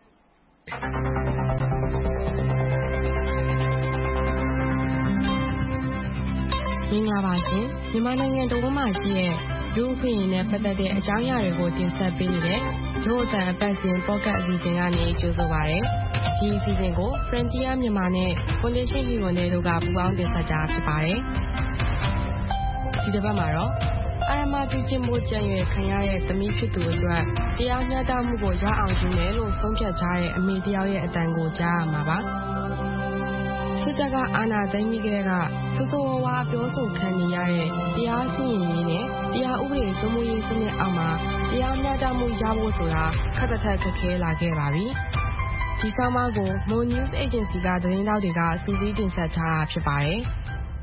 မင်္ဂလာပါရှင်မြန်မာနိုင်ငံတဝန်းမှာရှိတဲ့လူ့အခွင့်အရေးနဲ့ပတ်သက်တဲ့အကြောင်းအရာတွေကိုတင်ဆက်ပေးနေတဲ့ဒို့အသံအပတ်စဉ်ပေါ့ကတ်အစီအစဉ်ကနေကြိုဆိုပါရစေ။ဒီအစီအစဉ်ကို Frontier မြန်မာနဲ့ Foundation Hero တို့ကပူးပေါင်းတင်ဆက်ကြဖြစ်ပါတယ်။ဒီတစ်ပတ်မှာတော့အာရမပြုကျင့်မှုကြံရွယ်ခံရတဲ့သမီးဖြစ်သူအတွက်တရားမျှတမှုကိုရအောင်ယူမယ်လို့ဆုံးဖြတ်ကြတဲ့အမေတယောက်ရဲ့အတန်ကိုကြားရမှာပါ။စစ်တပ်ကအာဏာသိမ်းပြီးကတည်းကဆိုးဆိုးဝါးဝါးပြောဆိုခံနေရတဲ့တရားစီရင်ရေးနဲ့တရားဥပဒေစိုးမိုးရေးစနစ်အောက်မှာတရားမျှတမှုရဖို့ဆိုတာခက်ခက်ခက်ခဲလာခဲ့ပါပြီ။ဒီဆောင်းပါးကို Mo News Agency ကသတင်းတောက်တွေကစူးစီးတင်ဆက်ထားတာဖြစ်ပါတယ်။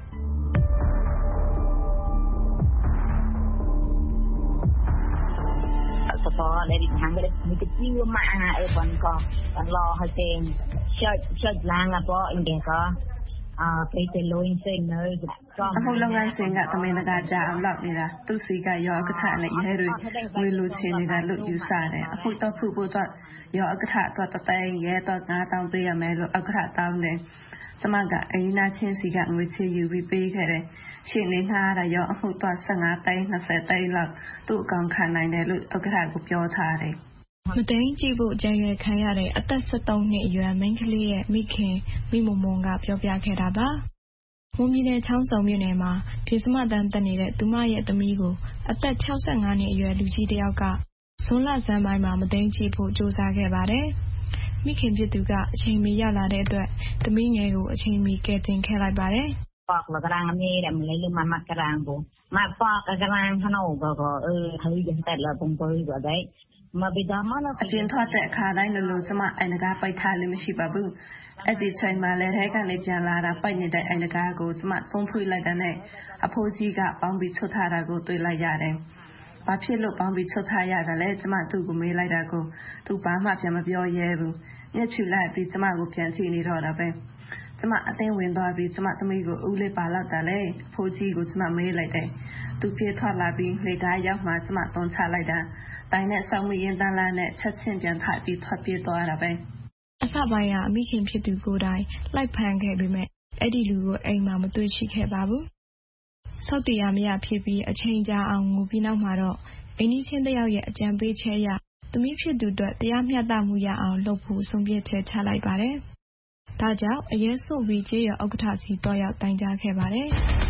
สปอร์ตเลยดิฉันก็เลยมีตะกี้ว่ามาเออบอลก็บอลรอให้เต็มเชิดเชิดล้างอ่ะเพราะอันเดียก็อ่าไปเตลอยเส้นเลยก็အခုလုပ်ငန်းစဉ်ကသမင်တကာကြအောင်လုပ်နေတာသူစီကရောအကထနဲ့ရဲတွေဝေလူချင်းနေတာလို့ယူဆတယ်အခုတော့ဖူဖို့တော့ရောအကထတော့တတဲရဲတော့ငါးတောင်းပေးရမယ်လို့အကထတောင်းတယ်ကျမကအရင်နာချင်းစီကငွေချေယူပြီးပေးခဲ့တယ်ရှင်းနေငှားတာရောအခုတော့၁၅သိန်း၂၀သိန်းလောက်သူ့အကောင်ခံနိုင်တယ်လို့အကထကပြောထားတယ်မသိန်းကြည့်ဖို့ကြံရွယ်ခံရတဲ့အသက်၁၃နှစ်အရွယ်မိန်းကလေးရဲ့မိခင်မိမမွန်ကပြောပြခဲ့တာပါ။မွန်ပြည်နယ်ချောင်းဆောင်မြို့နယ်မှာပြေစမတန်းတက်နေတဲ့သူမရဲ့သမီးကိုအသက်၆၅နှစ်အရွယ်လူကြီးတစ်ယောက်ကဇွန်လဆန်းပိုင်းမှာမသိန်းကြည့်ဖို့ကြိုးစားခဲ့ပါတယ်။မိခင်ဖြစ်သူကအချိန်မီရောက်လာတဲ့အတွက်သမီးငယ်ကိုအချိန်မီကယ်တင်ခဲ့လိုက်ပါတယ်။ปอกละกลางนี่แหละมันเลยลืมมามักกลางบ่มาปอกกลางขนมก็ก็เออเฮ้ยจังแต่ละปงปอยก็ได้မဘီဒါမနာအပြင်ထွက်တဲ့အခါတိုင်းလိုလိုကျမအိမ်ကပိတ်ထားလို့မရှိပါဘူးအဲ့ဒီချိန်မှာလည်းထဲကနေပြန်လာတာပိတ်နေတဲ့အိမ်ကကိုကျမသုံးဖွေးလိုက်တဲ့နဲ့အဖိုးကြီးကပေါင်းပြီးချွတ်ထားတာကိုတွေ့လိုက်ရတယ်ဘာဖြစ်လို့ပေါင်းပြီးချွတ်ထားရတယ်လဲကျမသူ့ကိုမေးလိုက်တာကိုသူဘာမှပြန်မပြောရဲဘူးညှက်ချူလိုက်ပြီးကျမကိုပြန်ကြည့်နေတော့တာပဲကျမအသိဝင်သွားပြီးကျမသမီးကိုဦးလေးပါလောက်တာလေအဖိုးကြီးကိုကျမမေးလိုက်တယ်သူပြေးထွက်လာပြီးလေကားရောက်မှကျမတုံချလိုက်တာတိုင်းနဲ့ဆောင်းမရင်တန်းလာနဲ့ချက်ချင်းပြန်ထိုက်ပြီးထွက်ပြေးသွားတာပဲအစပိုင်းကအမိခင်ဖြစ်သူကိုယ်တိုင်လိုက်ဖမ်းခဲ့ပေမဲ့အဲ့ဒီလူကိုအိမ်မှာမတွေ့ရှိခဲ့ပါဘူးဆောက်တရားမရဖြစ်ပြီးအချိန်ကြာအောင်ငိုပြီးနောက်မှာတော့အိမ်ကြီးချင်းတယောက်ရဲ့အကြံပေးချက်အရသမီးဖြစ်သူအတွက်တရားမျှတမှုရအောင်လုပ်ဖို့ဆုံးဖြတ်ချက်ချလိုက်ပါတယ်ဒါကြောင့်အရေးဆိုပြီးကျေးရွာဥက္ကဋ္ဌစီတော့ရောက်တိုင်ကြားခဲ့ပါတယ်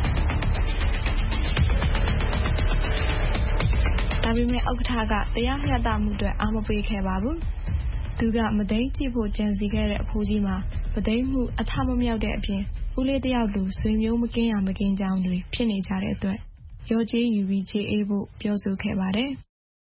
ဒါပေမဲ့ဥက္ကဋ္ဌကတရားမျှတမှုအတွက်အားမပေးခဲ့ပါဘူး။သူကမသိန်းကြည့်ဖို့ကြံစီခဲ့တဲ့အဖိုးကြီးမှာမသိန်းမှုအထမမြောက်တဲ့အပြင်ဦးလေးတယောက်လူဆွေမျိုးမကင်းရမကင်းကြောင်းတွေဖြစ်နေကြတဲ့အတွက်ရောကျေးယူပြီးခြေအေးဖို့ပြောဆိုခဲ့ပါတယ်။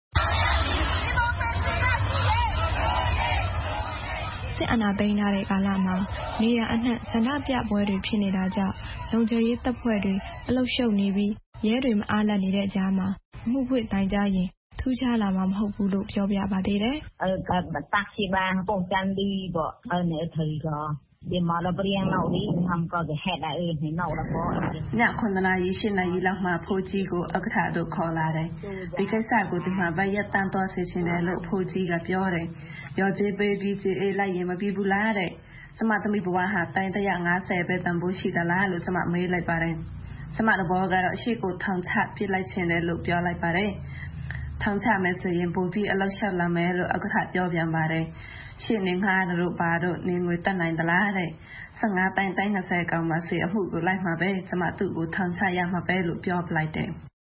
စစ်အာဏာသိမ်းထားတဲ့ကာလမှာနေရအနှံ့ဆန္ဒပြပွဲတွေဖြစ်နေတာကြောင့်လုံခြုံရေးတပ်ဖွဲ့တွေအလုရှုပ်နေပြီးရဲတွေမအားလပ်နေတဲ့ကြားမှာအမှုဖွင့်တိုင်ကြရင်သူူးခြားလာမှာမဟုတ်ဘူးလို့ပြောပြပါသေးတယ်။အဲကตักစီဘာပုံစံဒီပေါ့အနေထိုင်ကဒီမှာတော့ပြန်တော့ဒီဟမ်ကဟဲ့အဲ့ဒီနောက်တော့ပေါ့ညခုနှစ်နာရီရှစ်နာရီလောက်မှဖိုးကြီးကိုဥက္ကဋ္ဌတို့ခေါ်လာတယ်ဒီကိစ္စကိုဒီမှာဗရက်တန်းတော့ဆင်ချင်တယ်လို့ဖိုးကြီးကပြောတယ်ရောကြီးပေးပြီးကြီးအေးလိုက်ရင်မပြီးဘူးလားတဲ့ကျမသမီးဘဝဟာတိုင်းတရငါးဆယ်ပဲတန်ဖိုးရှိသလားလို့ကျမမေးလိုက်ပါတယ်ကျမတို့ဘောကတော့အရှိကိုထောင်ချပြစ်လိုက်ချင်တယ်လို့ပြောလိုက်ပါတယ်ထောင်ချမယ်ဆိုရင်ပိုပြီးအလောက်လျှောက်လာမယ်လို့ဥက္ကဋ္ဌပြောပြန်ပါတယ်ရှင်းနေငါတို့ဘာတို့နေငွေတက်နိုင်သလားတဲ့ဆယ့်ငါးတိုင်းတိုင်း၂၀ကောင်မှစေအမှုကိုလိုက်မှာပဲကျမသူ့ကိုထောင်ချရမှာပဲလို့ပြောပလိုက်တယ်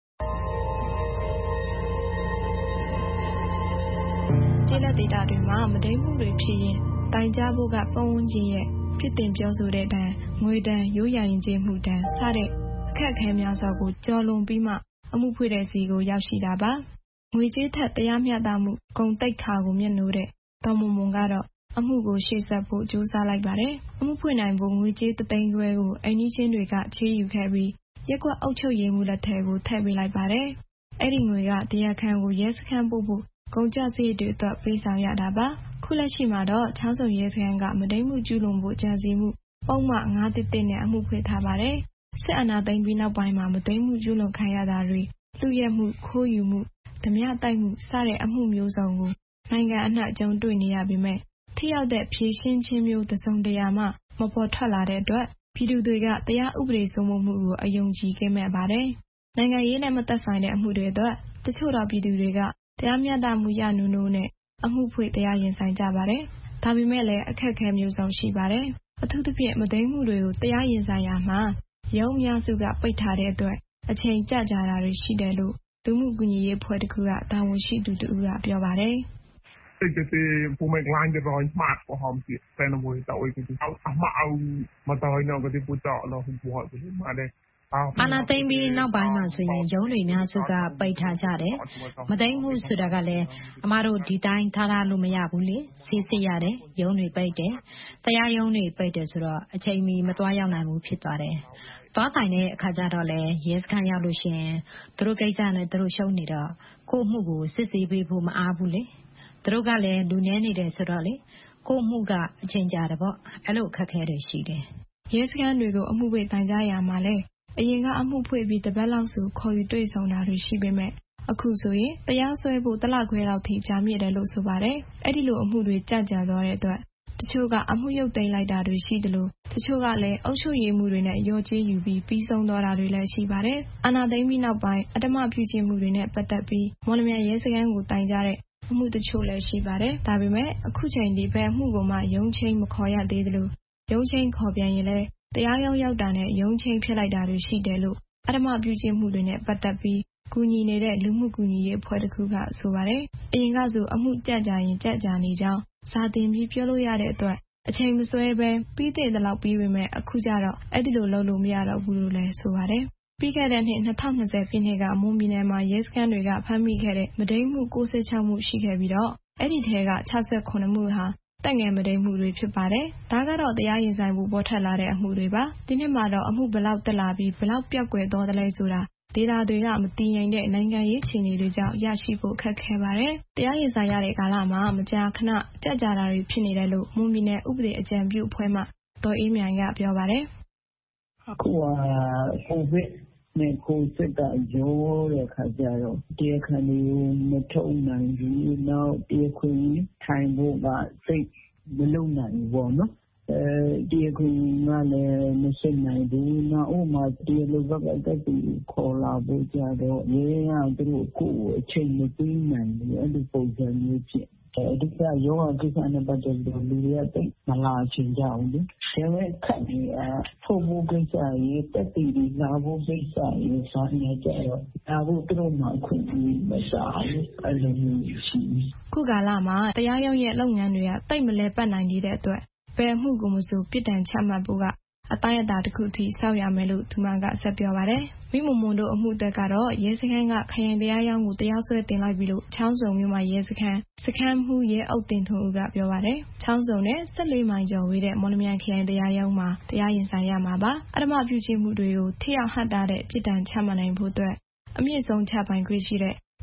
ကျေးလက်ဒေတာတွေမှာမတိမ်မှုတွေဖြစ်ရင်တိုင်ကြားဖို့ကပုံဝန်းကျင်ရဲ့ပြစ်တင်ပြောဆိုတဲ့တန်ငွေတန်ရိုးရာရင်ကျေးမှုတန်စတဲ့အခက်အခဲများစွာကိုကြော်လွန်ပြီးမှအမှုဖွင့်တဲ့စီကိုရောက်ရှိတာပါငွေကြေးထက်တရားမျှတမှုဂုဏ်သိက္ခာကိုမျက်နှိုးတဲ့တော်မွန်မွန်ကတော့အမှုကိုရှေ့ဆက်ဖို့ကြိုးစားလိုက်ပါတယ်အမှုဖွင့်နိုင်ဖို့ငွေကြေးတသိန်းခွဲကိုအိမ်နီးချင်းတွေကချေးယူခဲ့ပြီးရက်ကွက်အုပ်ချုပ်ရေးမှူးလက်ထဲကိုထည့်ပေးလိုက်ပါတယ်အဲ့ဒီငွေကတရားခံကိုရဲစခန်းပို့ဖို့ကုန်ကျစရိတ်တွေအတွက်ပေးဆောင်ရတာပါခုလက်ရှိမှာတော့ချောင်းစုံရဲစခန်းကမတိမ်မှုကျူးလွန်ဖို့ကြံစည်မှုပုံမှန်ငါးတစ်တစ်နဲ့အမှုဖွင့်ထားပါတယ်စစ်အာဏာသိမ်းပြီးနောက်ပိုင်းမှာမတိမ်မှုကျူးလွန်ခံရတာတွေလူရဲမှုခိုးယူမှုဓမြတိုက်မှုစတဲ့အမှုမျိုးစုံကိုနိုင်ငံအနှံ့ကြုံတွေ့နေရပေမဲ့ထိရောက်တဲ့ဖြေရှင်းခြင်းမျိုးတစ်စုံတရာမှမပေါ်ထွက်လာတဲ့အတွက်ပြည်သူတွေကတရားဥပဒေစိုးမိုးမှုကိုအယုံကြည်ခဲ့မဲ့ပါတယ်။နိုင်ငံရေးနဲ့မသက်ဆိုင်တဲ့အမှုတွေအတွက်တချို့တော့ပြည်သူတွေကတရားမျှတမှုရနုံနိုးနဲ့အမှုဖွင့်တရားရင်ဆိုင်ကြပါတယ်။ဒါပေမဲ့လည်းအခက်အခဲမျိုးစုံရှိပါတယ်။အထူးသဖြင့်မသိမ်းမှုတွေကိုတရားရင်ဆိုင်ရာမှာရုံးများစုကပိတ်ထားတဲ့အတွက်အချိန်ကြာကြာတာတွေရှိတယ်လို့လူမှုကူညီရေးဖွဲ့တစ်ခုကတာဝန်ရှိသူတူကပြောပါတယ်။ Jadi pemain je roy mat ko ham si pen mo ta oi ki au ma au ma ta oi no ko ti pu ta lo hu bo ko ma de အာဏာသိမ်းပြီးနောက်ပိုင်းမှာဆိုရင်ရုံးတွေများစုကပိတ်ထားကြတယ်မသိမ်းမှုဆိုတာကလည်းအမတို့ဒီတိုင်းထားထားလို့မရဘူးလေစီးစစ်ရတယ်ရုံးတွေပိတ်တယ်တရားရုံးတွေပိတ်တယ်ဆိုတော့အချိန်မီမသွားရောက်နိုင်ဘူးဖြစ်သွားတယ်သွားဆိုင်တဲ့အခါကျတော့လေရဲစခန်းရောက်လို့ရှိရင်သူတို့ကိစ္စနဲ့သူတို့ရှုံးနေတော့ကိုယ့်မှုကိုစစ်ဆေးပေးဖို့မအားဘူးလေသူတို့ကလည်းလူနည်းနေတယ်ဆိုတော့လေကိုယ့်မှုကအချိန်ကြာတယ်ပေါ့အဲ့လိုခက်ခဲတယ်ရှိတယ်ရဲစခန်းတွေကိုအမှုပိတ်တိုင်ကြရမှာလေအရင်ကအမှုဖွင့်ပြီးတပတ်လောက်ဆိုခေါ်ယူတွေ့ဆုံတာတွေရှိပေမဲ့အခုဆိုရင်တရားစွဲဖို့တလခွဲလောက်ထိကြာမြင့်တယ်လို့ဆိုပါတယ်အဲ့ဒီလိုအမှုတွေကြာကြာသွားတဲ့အတွက်တချို့ကအမှုရုပ်သိမ်းလိုက်တာတွေရှိတယ်လို့တချို့ကလည်းအုပ်ချုပ်ရေးမှုတွေနဲ့ရောကြေးယူပြီးပြီးဆုံးသွားတာတွေလည်းရှိပါတယ်အာဏာသိမ်းပြီးနောက်ပိုင်းအဓမ္မပြုကျင့်မှုတွေနဲ့ပတ်သက်ပြီးမော်လမြိုင်ရဲစခန်းကိုတိုင်ကြတဲ့အမှုတချို့လည်းရှိပါတယ်ဒါပေမဲ့အခုချိန်ဒီဘက်အမှုကိုမှရုံးချင်းမခေါ်ရသေးသလိုရုံးချင်းခေါ်ပြန်ရင်လည်းတရားရုံးရောက်တာနဲ့ရုံးချင်းဖြစ်လိုက်တာတွေရှိတယ်လို့အဓမ္မပြုကျင့်မှုတွေနဲ့ပတ်သက်ပြီးကူညီနေတဲ့လူမှုကူညီရေးအဖွဲ့တစ်ခုကဆိုပါတယ်အရင်ကဆိုအမှုကြက်ကြရင်ကြက်ကြနေကြောင်းစာတင်ပြီးပြောလို့ရတဲ့အတွက်အချိန်မဆွဲပဲပြီးတဲ့လောက်ပြီးပေမဲ့အခုကျတော့အဲ့ဒီလိုလုပ်လို့မရတော့ဘူးလို့လည်းဆိုပါတယ်ပြီးခဲ့တဲ့နှစ်၂၀၂၀ပြည့်နှစ်ကမွန်ပြည်နယ်မှာရဲစခန်းတွေကဖမ်းမိခဲ့တဲ့မဒိမ်းမှု၉၆မှုရှိခဲ့ပြီးတော့အဲ့ဒီထဲက၆၉မှုဟာတက်ငယ်မဒိမ်းမှုတွေဖြစ်ပါတယ်။ဒါကတော့တရားရင်ဆိုင်မှုပေါ်ထက်လာတဲ့အမှုတွေပါ။ဒီနှစ်မှာတော့အမှုဘလောက်တက်လာပြီးဘလောက်ပြောက်ကွယ်သွားတယ်လဲဆိုတာဒေတာတွေကမတည်ငြိမ်တဲ့နိုင်ငံရေးအခြေအနေတွေကြောင့်ရရှိဖို့ခက်ခဲပါတယ်။တရားရင်ဆိုင်ရတဲ့ကာလမှာမကြာခဏကြက်ကြတာတွေဖြစ်နေတယ်လို့မွန်ပြည်နယ်ဥပဒေအကြံပြုအဖွဲ့မှတော်အေးမြိုင်ကပြောပါတယ်။အခုကကိုဗစ်နဲ့ကိုစစ်တာရောတဲ့ခါကျတော့တရားခံတွေကိုမထုတ်နိုင်ဘူးနောက်တရားခွင်ထိုင်ဖို့ကစိတ်မလုံနိုင်ဘူးပေါ့နော်အဲတရားခွင်ကလည်းမစစ်နိုင်ဘူးနောက်ဥမာတရားလိုဘက်ကတက်ပြီးခေါ်လာဖို့ကြတော့ရဲရသူတို့ကိုအချိန်မပေးနိုင်ဘူးအဲ့ဒီပုံစံမျိုးဖြစ်အဓိကယောဂကိစ္စနဲ့ပတ်သက်လို့လူတွေကတိတ်မလာချင်ကြဘူးလေ။ဒါပေမဲ့ခက်နေတာဖို့ဖို့ကိစ္စရေးတက်တည်ပြီးလာဖို့ကိစ္စရေးစာနေကြတော့ဒါဖို့သူတို့မှခွင့်ပြုမစားဘူးအဲ့လိုမျိုးရှိ။ခုကာလမှာတရားရုံးရဲ့လုပ်ငန်းတွေကတိတ်မလဲပတ်နိုင်တဲ့အတွက်ဘယ်မှုကိုမဆိုပြစ်ဒဏ်ချမှတ်ဖို့ကအတိုင်းအတာတစ်ခုထိစောင့်ရမယ်လို့သူမကဆက်ပြောပါတယ်။မိမမွန်တို့အမှုသက်ကတော့ရဲစခန်းကခရင်တရားရုံးကိုတရားစွဲတင်လိုက်ပြီလို့ချောင်းစုံမြို့မှာရဲစခန်းစခန်းမှုရဲအုပ်တင်ထွန်းဦးကပြောပါတယ်။ချောင်းစုံနဲ့၁၄မိုင်ကျော်ဝေးတဲ့မော်လမြိုင်ခရိုင်တရားရုံးမှာတရားရင်ဆိုင်ရမှာပါ။အဓမ္မပြုကျင့်မှုတွေကိုထိရောက်ဟန့်တာတဲ့ပြည်ဒဏ်ချမှတ်နိုင်ဖို့အတွက်အမြင့်ဆုံးချပိုင်ခွင့်ရှိတဲ့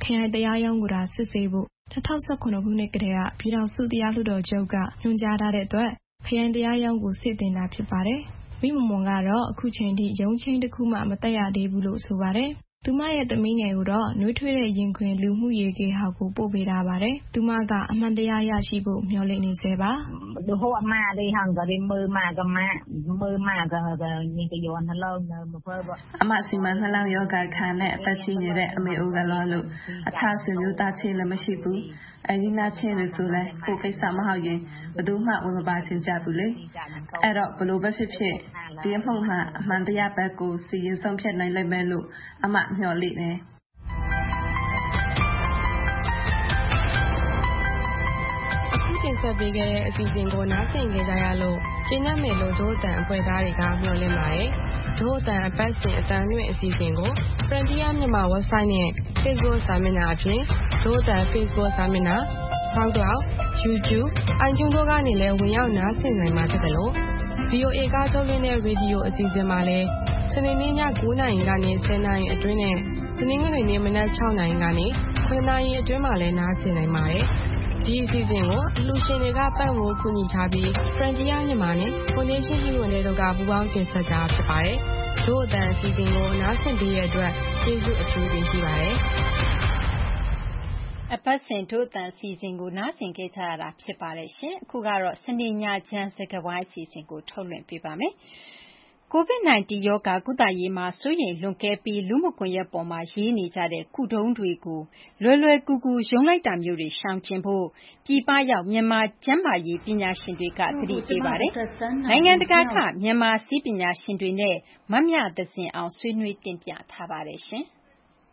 ခရိုင်တရားရုံးကစစ်ဆေးဖို့၂၀၁၇ခုနှစ်ကတည်းကပြည်ထောင်စုတရားလွှတ်တော်ချုပ်ကညွှန်ကြားထားတဲ့အတွက်ခရိုင်တရားရုံးကိုစစ်တင်တာဖြစ်ပါတယ်။မိမမွန်ကတော့အခုချိန်ထိရုံးချင်းတစ်ခုမှမတက်ရသေးဘူးလို့ဆိုပါတယ်။သူမရဲ့သမီးငယ်ကိုတော့နှွေးထွေးတဲ့ရင်ခွင်လူမှုရေးကေဟောက်ကိုပို့ပေးထားပါတယ်။သူမကအမှန်တရားရရှိဖို့မျှော်လင့်နေစေပါ။ဒီဟိုအမလေးဟန်ကဒီมือมากะมะมือมากะนี่ก็ย้อนနှလုံးနဲ့မဖွဲ့ပါအမစီမနှလုံးယောဂခံနဲ့အသက်ကြီးနေတဲ့အမေအိုကလောလို့အခြားဆွေမျိုးသားချင်းလည်းမရှိဘူး။အဲဒီနာချင်းတွေဆိုလဲကိုကိစ္စမဟုတ်ရင်ဘယ်သူမှဝင်မပါချင်ကြဘူးလေ။အဲ့တော့ဘလို့ပဲဖြစ်ဖြစ်ဒီအမှုမှာအမှန်တရားဘက်ကိုစီရင်ဆုံးဖြတ်နိုင်လိမ့်မယ်လို့အမမျှော်လင့်တယ်အခုတင်ဆက်ပေးခဲ့တဲ့အစီအစဉ်ကိုနားဆင်ကြကြရလို့ကျင်းနှံ့မယ်လို့ဒို့အတန်အဖွဲ့သားတွေကမျှော်လင့်ပါတယ်။ဒို့အတန်အပတ်စဉ်အတန်လွင့်အစီအစဉ်ကို Frontier မြန်မာ website နဲ့ Facebook စာမျက်နှာအပြင်ဒို့အတန် Facebook စာမျက်နှာ SoundCloud, YouTube, iTunes တို့ကနေလည်းဝင်ရောက်နားဆင်နိုင်မှာဖြစ်တယ်လို့ ဗီအိုအေ ကထုတ်လွှင့်တဲ့ရေဒီယိုအစီအစဉ်မှာလည်းစနေနေ့ည၉နာရီကနေ၁၀နာရီအတွင်းနဲ့တနင်္ဂနွေနေ့မနက်၆နာရီကနေ၇နာရီအတွင်းမှာလည်းနားဆင်နိုင်ပါတယ်။ဒီအစီအစဉ်ကိုအလှူရှင်တွေကပတ်ဝန်းကူညီထားပြီး Frontier မြန်မာနဲ့ Foundation Hero တို့ကပူးပေါင်းတင်ဆက်ကြဖြစ်ပါတယ်။ဒို့အတန်အစီအစဉ်ကိုနားဆင်ပေးတဲ့အတွက်ကျေးဇူးအထူးတင်ရှိပါတယ်။အပတ်စဉ်ဒို့အတန်အစီအစဉ်ကိုနားဆင်ခဲ့ကြရတာဖြစ်ပါတယ်ရှင်။အခုကတော့စနေညချမ်းစကားဝိုင်းအစီအစဉ်ကိုထုတ်လွှင့်ပေးပါမယ်။ ကိုဗစ် -19 ရောဂါကုသရေးမှာစိုးရိမ်လွန်ကဲပြီးလူမှုကွန်ရက်ပေါ်မှာရေးနေကြတဲ့ကုထုံးတွေကိုလွယ်လွယ်ကူကူယုံလိုက်တာမျိုးတွေရှောင်ကျဉ်ဖို့ပြည်ပရောက်မြန်မာကျန်းမာရေးပညာရှင်တွေကသတိပေးပါတယ်။နိုင်ငံတကာကမြန်မာဆေးပညာရှင်တွေနဲ့မမြသဇင်အောင်ဆွေးနွေးတင်ပြထားပါတယ်ရှင်။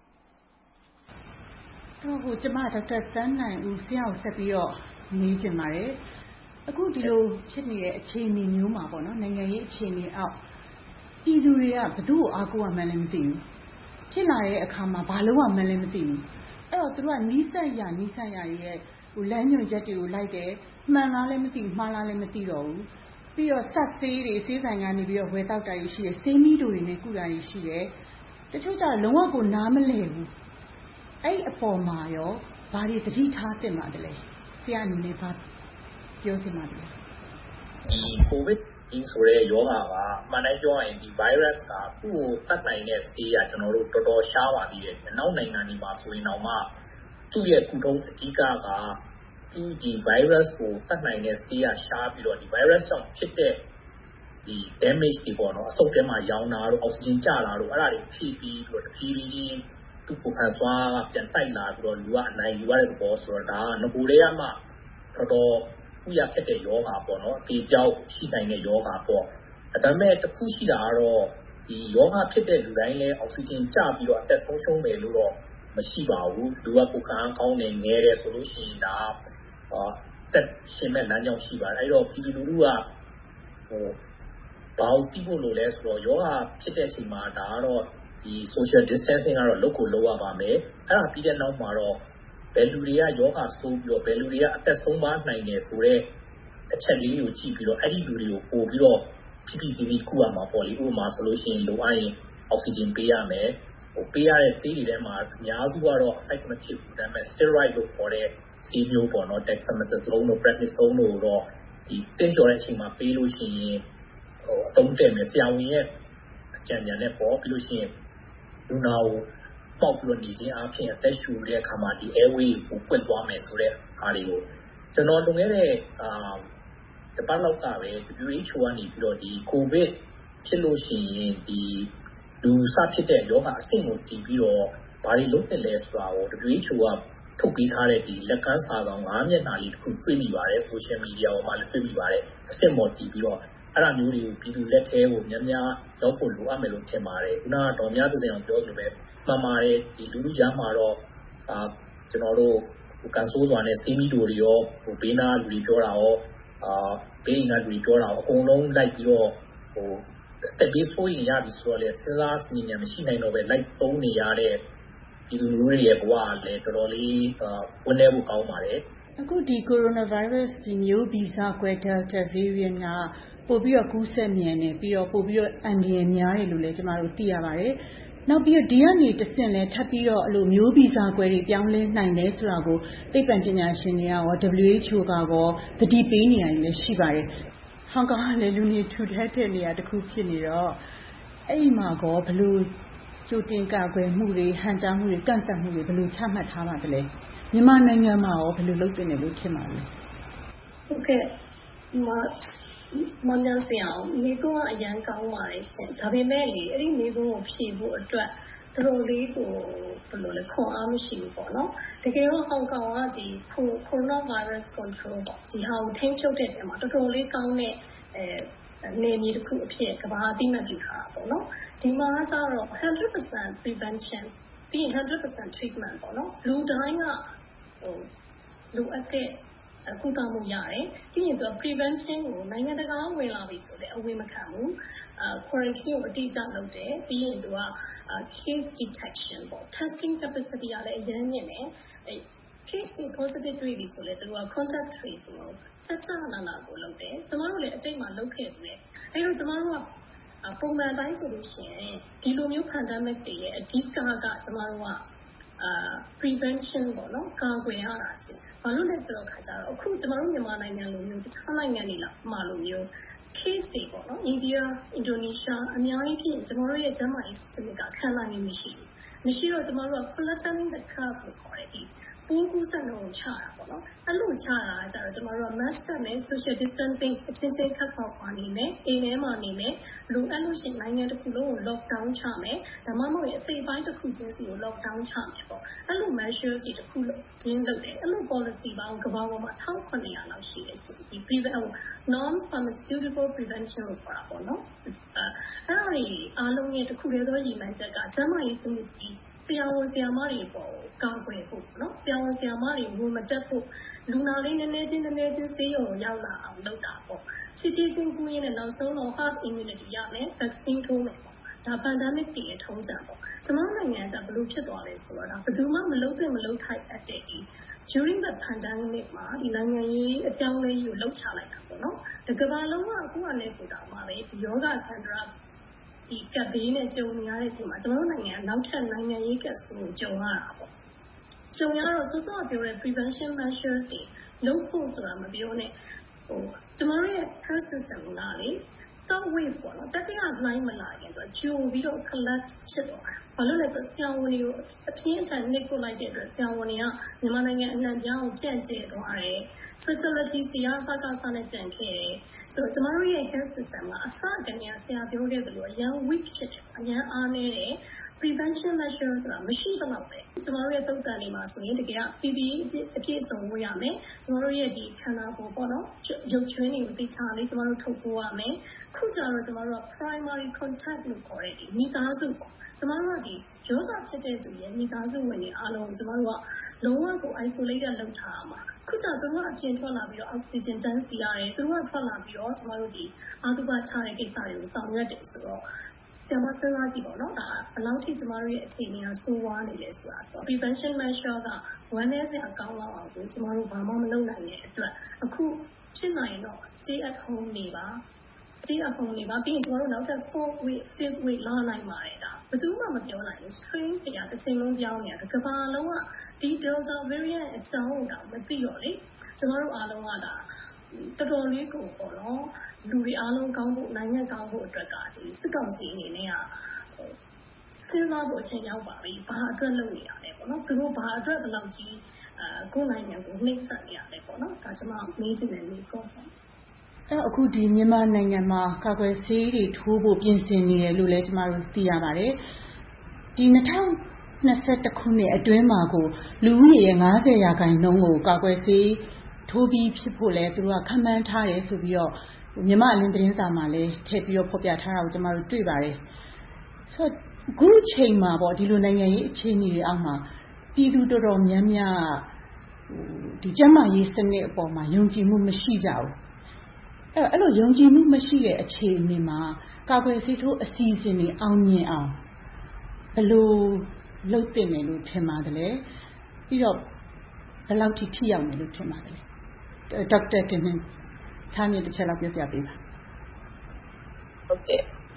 တော့ဟိုကျမဒေါက်တာစန်းနိုင်ဦးဆရာကိုဆက်ပြီးတော့နေချင်ပါတယ်အခုဒီလိုဖြစ်နေတဲ့အခြေအနေမျိုးမှာပေါ့နော်နိုင်ငံရေးအခြေအနေအောက်ပြည်သူတွေကဘယ်သူ့ကိုအားကိုးရမှန်းလည်းမသိဘူးဖြစ်လာတဲ့အခါမှာဘာလို့ရမှန်းလည်းမသိဘူးအဲ့တော့သူတို့ကနီးစပ်ရနီးစပ်ရရဲ့ဟိုလမ်းညွှန်ချက်တွေကိုလိုက်တယ်မှန်လားလည်းမသိဘူးမှားလားလည်းမသိတော့ဘူးပြီးတော့ဆက်ဆေးတွေဆေးဆိုင်ကနေပြီးတော့ဝယ်တောက်တာတွေရှိတယ်ဆေးမီးတို့တွေနဲ့ကုတာတွေရှိတယ်တချို့ကျတော့လုံးဝကိုနားမလည်ဘူးအဲ့အပေါ်မှာရောဘာတွေသတိထားသင့်ပါတယ်လဲဆရာအနေနဲ့ဘာပြောချင်ပါလဲဒီ COVID ဆိုတဲ့ရောဂါကမှန်တိုင်းပြောရင်ဒီ virus ကသူ့ကိုတတ်နိုင်တဲ့ဆေးကကျွန်တော်တို့တော်တော်ရှားပါသေးတယ်။နောက်နိုင်ငံတွေမှာဆိုရင်တော့မှသူ့ရဲ့ကုထုံးအဓိကကသူဒီ virus ကိုတတ်နိုင်တဲ့ဆေးကရှားပြီးတော့ဒီ virus ကြောင့်ဖြစ်တဲ့ဒီ damage တွေပေါ့နော်အဆုတ်ထဲမှာရောင်တာတို့အောက်ဆီဂျင်ကျလာတို့အဲ့ဒါတွေဖြည့်ပြီးပြီးတော့တဖြည်းဖြည်းချင်းသူ့ကိုခံစွမ်းကပြန်တိုက်လာပြီးတော့လူကအနိုင်ယူရတဲ့သဘောဆိုတော့ဒါကငကိုတွေကမှတော်တော်ဥရဖြစ်တဲ့ယောဂါပေါ့နော်ဒီပြောက်ရှိနိုင်တဲ့ယောဂါပေါ့ဒါပေမဲ့တစ်ခုရှိတာကတော့ဒီယောဂါဖြစ်တဲ့လူတိုင်းလည်းအောက်ဆီဂျင်ကျပြီးတော့အသက်ဆုံးရှုံးတယ်လို့တော့မရှိပါဘူးလူကကိုယ်ခံကောင်းနေငယ်တယ်ဆိုလို့ရှိရင်ဒါအာတက်ရှင်မဲ့လမ်းကြောင်းရှိပါတယ်အဲ့တော့ပြည်သူလူထုကဟိုဘာလို့တိဖို့လို့လဲဆိုတော့ယောဂါဖြစ်တဲ့အချိန်မှာဒါကတော့ဒီ social distancing ကတော့လုပ်ကိုလုပ်ရပါမယ်အဲ့ဒါပြီးတဲ့နောက်မှာတော့ဘယ်လူတွေကယောဂဆိုးပြီးတော့ဘယ်လူတွေကအသက်ဆုံးပါနိုင်တယ်ဆိုတော့အချက်လေးကိုကြည့်ပြီးတော့အဲ့ဒီလူတွေကိုပို့ပြီးတော့ P P C C တစ်ခုအမှာပေါ့လေဥပမာဆိုလို့ရှိရင်လိုအပ်ရင်အောက်ဆီဂျင်ပေးရမယ်ဟိုပေးရတဲ့ဆေးတွေထဲမှာအများစုကတော့ side effect ဖြစ်ဘူးဒါပေမဲ့ steroid လို့ခေါ်တဲ့ဆေးမျိုးပေါ့နော် dexamethasone တို့ prednisone တို့တော့ဒီတင်းကျော်တဲ့အချိန်မှာပေးလို့ရှိရင်ဟိုအသုံးတဲ့မယ်ဆရာဝန်ရဲ့အကြံဉာဏ်နဲ့ပေါ့ပြီးလို့ရှိရင်လူနာကိုပေါက်ပြီးတော့နေခြင်းအပြင်အသက်ရှူတဲ့အခါမှာဒီ airway ကိုပွင့်သွားမယ်ဆိုတဲ့အားတွေကိုကျွန်တော်လုပ်ခဲ့တဲ့အာတပတ်လောက်ကပဲ W H O ကနေပြီးတော့ဒီ COVID ဖြစ်လို့ရှိရင်ဒီလူစဖြစ်တဲ့ယောဂအဆင့်ကိုတည်ပြီးတော့ဘာတွေလုပ်နေလဲဆိုတာကို W H O ကထုတ်ပေးထားတဲ့ဒီလက်ကမ်းစာကောင်၅မျက်နှာလေးတစ်ခုတွေ့မိပါတယ် social media ပေါ်မှာလည်းတွေ့မိပါတယ်အဆင့်ပေါ်တည်ပြီးတော့အဲ့ဒါမျိုးတွေကိုပြည်သူလက်ထဲကိုများများရောက်ဖို့လိုအပ်မယ်လို့ထင်ပါတယ်ခုနကတော့များသူတွေအောင်ပြောလို့ပဲမှန်ပါတယ်ဒီလူလူကြားမှာတော့အာကျွန်တော်တို့ဟိုကန်ဆိုးစွာနဲ့စီးမီတိုတွေရောဟိုဘေးနာလူတွေပြောတာရောအာဘေးငါလူတွေပြောတာရောအကုန်လုံးလိုက်ပြီးတော့ဟိုတက်ပြီးဆိုရင်ရပြီဆိုတော့လေစဉ်းစားစီမံမရှိနိုင်တော့ပဲလိုက်သုံးနေရတဲ့ဒီလူလူတွေရဲ့ဘဝလည်းတော်တော်လေးဝန်းနေဖို့ကောင်းပါတယ်အခုဒီ coronavirus ဒီမျိုးဗီဇကွဲ Delta variant ကပို့ပြီးတော့ကူးစက်မြန်နေပြီးတော့ပို့ပြီးတော့အန္တရာယ်များတယ်လို့လည်းကျမတို့သိရပါတယ်နောက်ပြီးတော့ဒီကနေတဆင့်လဲထပ်ပြီးတော့အဲ့လိုမျိုးဗီဇကွဲတွေပြောင်းလဲနိုင်တယ်ဆိုတာကိုသိပ္ပံပညာရှင်တွေကရော W H O ကရောသတိပေးနေရတယ်လည်းရှိပါတယ်ဟောင်ကောင်ကလည်းလူနေထူထပ်တဲ့နေရာတစ်ခုဖြစ်နေတော့အဲ့ဒီမှာကောဘလို့ကြိုတင်ကာကွယ်မှုတွေဟန်တာမှုတွေကန့်သတ်မှုတွေဘလို့ချမှတ်ထားပါသလဲမြန်မာနိုင်ငံမှာရောဘလို့လုပ်တင်တယ်လို့ထင်ပါလဲဟုတ်ကဲ့မမနက်ပြောင်းမိကုန်းကအရန်ကောင်းပါတယ်ရှင်ဒါပေမဲ့လေအဲ့ဒီမိကုန်းကိုဖြည့်ဖို့အတွက်တော်တော်လေးကိုဘယ်လိုလဲခွန်အားမရှိဘူးပေါ့နော်တကယ်တော့ဟောင်ကောင်ကဒီ coronavirus control ပေါ့ဒီဟာကိုထိန်းချုပ်တဲ့နေရာမှာတော်တော်လေးကောင်းတဲ့အဲနေမြေတစ်ခုအဖြစ်ကမ္ဘာအသိမှတ်ပြုထားတာပေါ့နော်ဒီမှာကတော့ one hundred percent prevention ပြီးရင်one hundred percent treatment ပေါ့နော်လူတိုင်းကဟိုလိုအပ်တဲ့ကုသမှုရတယ်ပြီးရင်သူက prevention ကိုနိုင်ငံတကာဝင်လာပြီဆိုတော့အဝေးမခံဘူးအာ quarantine ကိုအတိအကျလုပ်တယ်ပြီးရင်သူက case detection ပေါ့ testing capacity ကလည်းအရင်မြင့်တယ်အဲ case တွေ positive တွေ့ပြီဆိုလည်းသူက contact tracing ကိုဆက်ဆက်နာနာကိုလုပ်တယ်ကျမတို့လည်းအတိတ်မှာလုပ်ခဲ့တယ်အဲတော့ကျမတို့ကပုံမှန်တိုင်းဆိုလို့ရှိရင်ဒီလိုမျိုး pandemic တွေရဲ့အဓိကကကျမတို့ကအာ prevention ပေါ့နော်ကာကွယ်ရတာရှိဘာလို့လဲဆိုတော့ခါကြတော့အခုကျမတို့မြန်မာနိုင်ငံလိုမျိုးတခြားနိုင်ငံတွေလားမှာလိုမျိုး case တွေပေါ့နော် India Indonesia အများကြီးဖြစ်ကျမတို့ရဲ့ကျန်းမာရေး system ကခံနိုင်နေမရှိဘူးမရှိတော့ကျမတို့က flattening the curve လို့ခေါ်တယ်ဒီပိုးကူးစက်နှုန်းချတာပေါ့နော်အဲ့လိုချတာကကြတော့ကျမတို့က mask နဲ့ social distancing အချင်းချင်းခတ်ခေါက်ပါနေမယ်အိမ်ထဲမှာနေမယ်လိုအပ်လို့ရှိရင်နိုင်ငံတစ်ခုလုံးကို lockdown ချမယ်ဒါမှမဟုတ်ရင်အစိပ်ပိုင်းတစ်ခုချင်းစီကို lockdown ချမယ်ပေါ့အဲ့လို measures တွေတစ်ခုချင်းလုပ်တယ်အဲ့လို policy ပေါင်းကမ္ဘာပေါ်မှာone thousand seven hundredလောက်ရှိတယ်ဆိုဒီ prevent non pharmaceutical prevention လို့ခေါ်တာပေါ့နော်အဲ့ဒါတွေအားလုံးရဲ့တစ်ခုတည်းသောရည်မှန်းချက်ကကျန်းမာရေးစနစ်ကြီးဆရာဝန်ဆရာမတွေပေါ်ကာကွယ်ဖို့နော်ဆရာဝန်ဆရာမတွေဝင်မတက်ဖို့လူနာလေးနည်းနည်းချင်းနည်းနည်းချင်းဆေးရုံကိုရောက်လာအောင်လုပ်တာပေါ့ဖြည်းဖြည်းချင်းကူးရင်းနဲ့နောက်ဆုံးတော့ herd immunity ရမယ် vaccine ထိုးမယ်ပေါ့ဒါ pandemic တွေရဲ့ထုံးစံပေါ့ကျမတို့နိုင်ငံကဘယ်လိုဖြစ်သွားလဲဆိုတော့ဒါဘယ်သူမှမလုပ်သင့်မလုပ်ထိုက်အပ်တဲ့ဒီ during the pandemic မှာဒီနိုင်ငံရေးအကြောင်းလေးကိုလှုပ်ချလိုက်တာပေါ့နော်ဒီကမ္ဘာလုံးကအခုကလည်းပို့တာမှာပဲဒီယောဂဆန္ဒရာဒီကပ်ဘေးနဲ့ကြုံနေရတဲ့အချိန်မှာကျွန်တော်တို့နိုင်ငံကနောက်ထပ်နိုင်ငံရေးကပ်ဆိုးကြုံရတာပေါ့ကြုံရတော့စောစောပြောတဲ့ prevention measures တွေလုပ်ဖို့ဆိုတာမပြောနဲ့ဟိုကျွန်တော်တို့ရဲ့ health system ကလေ third wave ပေါ့နော်တတိယလှိုင်းမလာခင်ဆိုကြိုပြီးတော့ collapse ဖြစ်သွားတာဘာလို့လဲဆိုဆရာဝန်တွေကိုအပြင်းအထန်နှိပ်ကွပ်လိုက်တဲ့အတွက်ဆရာဝန်တွေကမြန်မာနိုင်ငံအနှံ့ပြားကိုပြန့်ကျဲသွားတယ် facility တွေအစကစနဲ့ကြံခဲ့တယ်ဆိုတော့ကျမတို့ရဲ့ health system ကအစကနေဆရာပြောခဲ့သလိုအရန် weak ဖြစ်တယ်အရန်အားနည်းတယ် prevention measures ဆိုတာမရှိသလောက်ပဲကျမတို့ရဲ့သုတ်တန်တွေမှာဆိုရင်တကယ်က P P E အပြည့်စုံဝတ်ရမယ်ကျမတို့ရဲ့ဒီခန္ဓာကိုယ်ပေါ့နော်ရုပ်ချွင်းတွေကိုသိချလေးကျမတို့ထုတ်ပိုးရမယ်ခုကျတော့ကျမတို့က primary contact လို့ခေါ်တဲ့ဒီမိသားစုပေါ့ကျမတို့ကဒီယောဂဖြစ်တဲ့သူရဲ့မိသားစုဝင်တွေအားလုံးကျမတို့ကလုံးဝကို isolated လုပ်ထားရမှာခုကျသူတို့ကအပြင်ထွက်လာပြီးတော့ oxygen တန်းစီရတယ်သူတို့ကထွက်လာပြီးတော့ကျမတို့ဒီအာသုဘချတဲ့ကိစ္စတွေကိုဆောင်ရွက်တယ်ဆိုတော့ဆရာမစဉ်းစားကြည့်ပေါ့နော်ဒါဘယ်လောက်ထိကျမတို့ရဲ့အခြေအနေကဆိုးဝါးနေလဲဆိုတာဆိုတော့ prevention measure ကone day စအကောင်းလောက်အောင်ကိုကျမတို့ဘာမှမလုပ်နိုင်တဲ့အတွက်အခုဖြစ်နိုင်ရင်တော့ stay at home နေပါ stay at home နေပါပြီးရင်ကျမတို့နောက်ထပ် four week six week လာနိုင်ပါတယ်ဒါဘယ်သူမှမပြောနိုင်ဘူး strain တွေကတစ်ချိန်လုံးပြောင်းနေတာကမ္ဘာလုံးကဒီ delta variant အကြောင်းတော့မသိတော့လေကျမတို့အားလုံးကဒါတော်တော်လေးကိုပေါ့နော်လူတွေအားလုံးကောင်းဖို့နိုင်ငံကောင်းဖို့အတွက်ကဒီစစ်ကောင်စီအနေနဲ့ကစဉ်းစားဖို့အချိန်ရောက်ပါပြီဘာအတွက်လုပ်နေရလဲပေါ့နော်သူတို့ဘာအတွက်ဘယ်လောက်ကြီးအာကိုယ်နိုင်ငံကိုနှိမ့်ဆက်နေရလဲပေါ့နော်ဒါကျွန်မမေးချင်တယ်လေပေါ့အဲ့အခုဒီမြန်မာနိုင်ငံမှာကာကွယ်ဆေးတွေထိုးဖို့ပြင်ဆင်နေတယ်လို့လည်းကျမတို့သိရပါတယ်ဒီtwo thousand twenty-oneခုနှစ်အတွင်းမှာကိုလူဦးရေရဲ့fiftyရာခိုင်နှုန်းကိုကာကွယ်ဆေးထိုးပြီးဖြစ်ဖို့လဲသူတို့ကခန့်မှန်းထားတယ်ဆိုပြီးတော့မြန်မာအလင်းသတင်းစာမှာလည်းထည့်ပြီးတော့ဖော်ပြထားတာကိုကျမတို့တွေ့ပါတယ်ဆိုတော့အခုချိန်မှာပေါ့ဒီလိုနိုင်ငံရေးအခြေအနေတွေအောက်မှာပြည်သူတော်တော်များများဒီကျန်းမာရေးစနစ်အပေါ်မှာယုံကြည်မှုမရှိကြဘူးအဲ့အဲ့လိုယုံကြည်မှုမရှိတဲ့အခြေအနေမှာကာကွယ်ဆေးထိုးအစီအစဉ်တွေအောင်မြင်အောင်ဘယ်လိုလုပ်တင်တယ်လို့ထင်ပါတယ်လဲပြီးတော့ဘယ်လောက်ထိထိရောက်မယ်လို့ထင်ပါတယ်လဲဒေါက်တာတင်တင်ထားမြင်တစ်ချက်လောက်ပြောပြပေးပါဟုတ်ကဲ့ကျ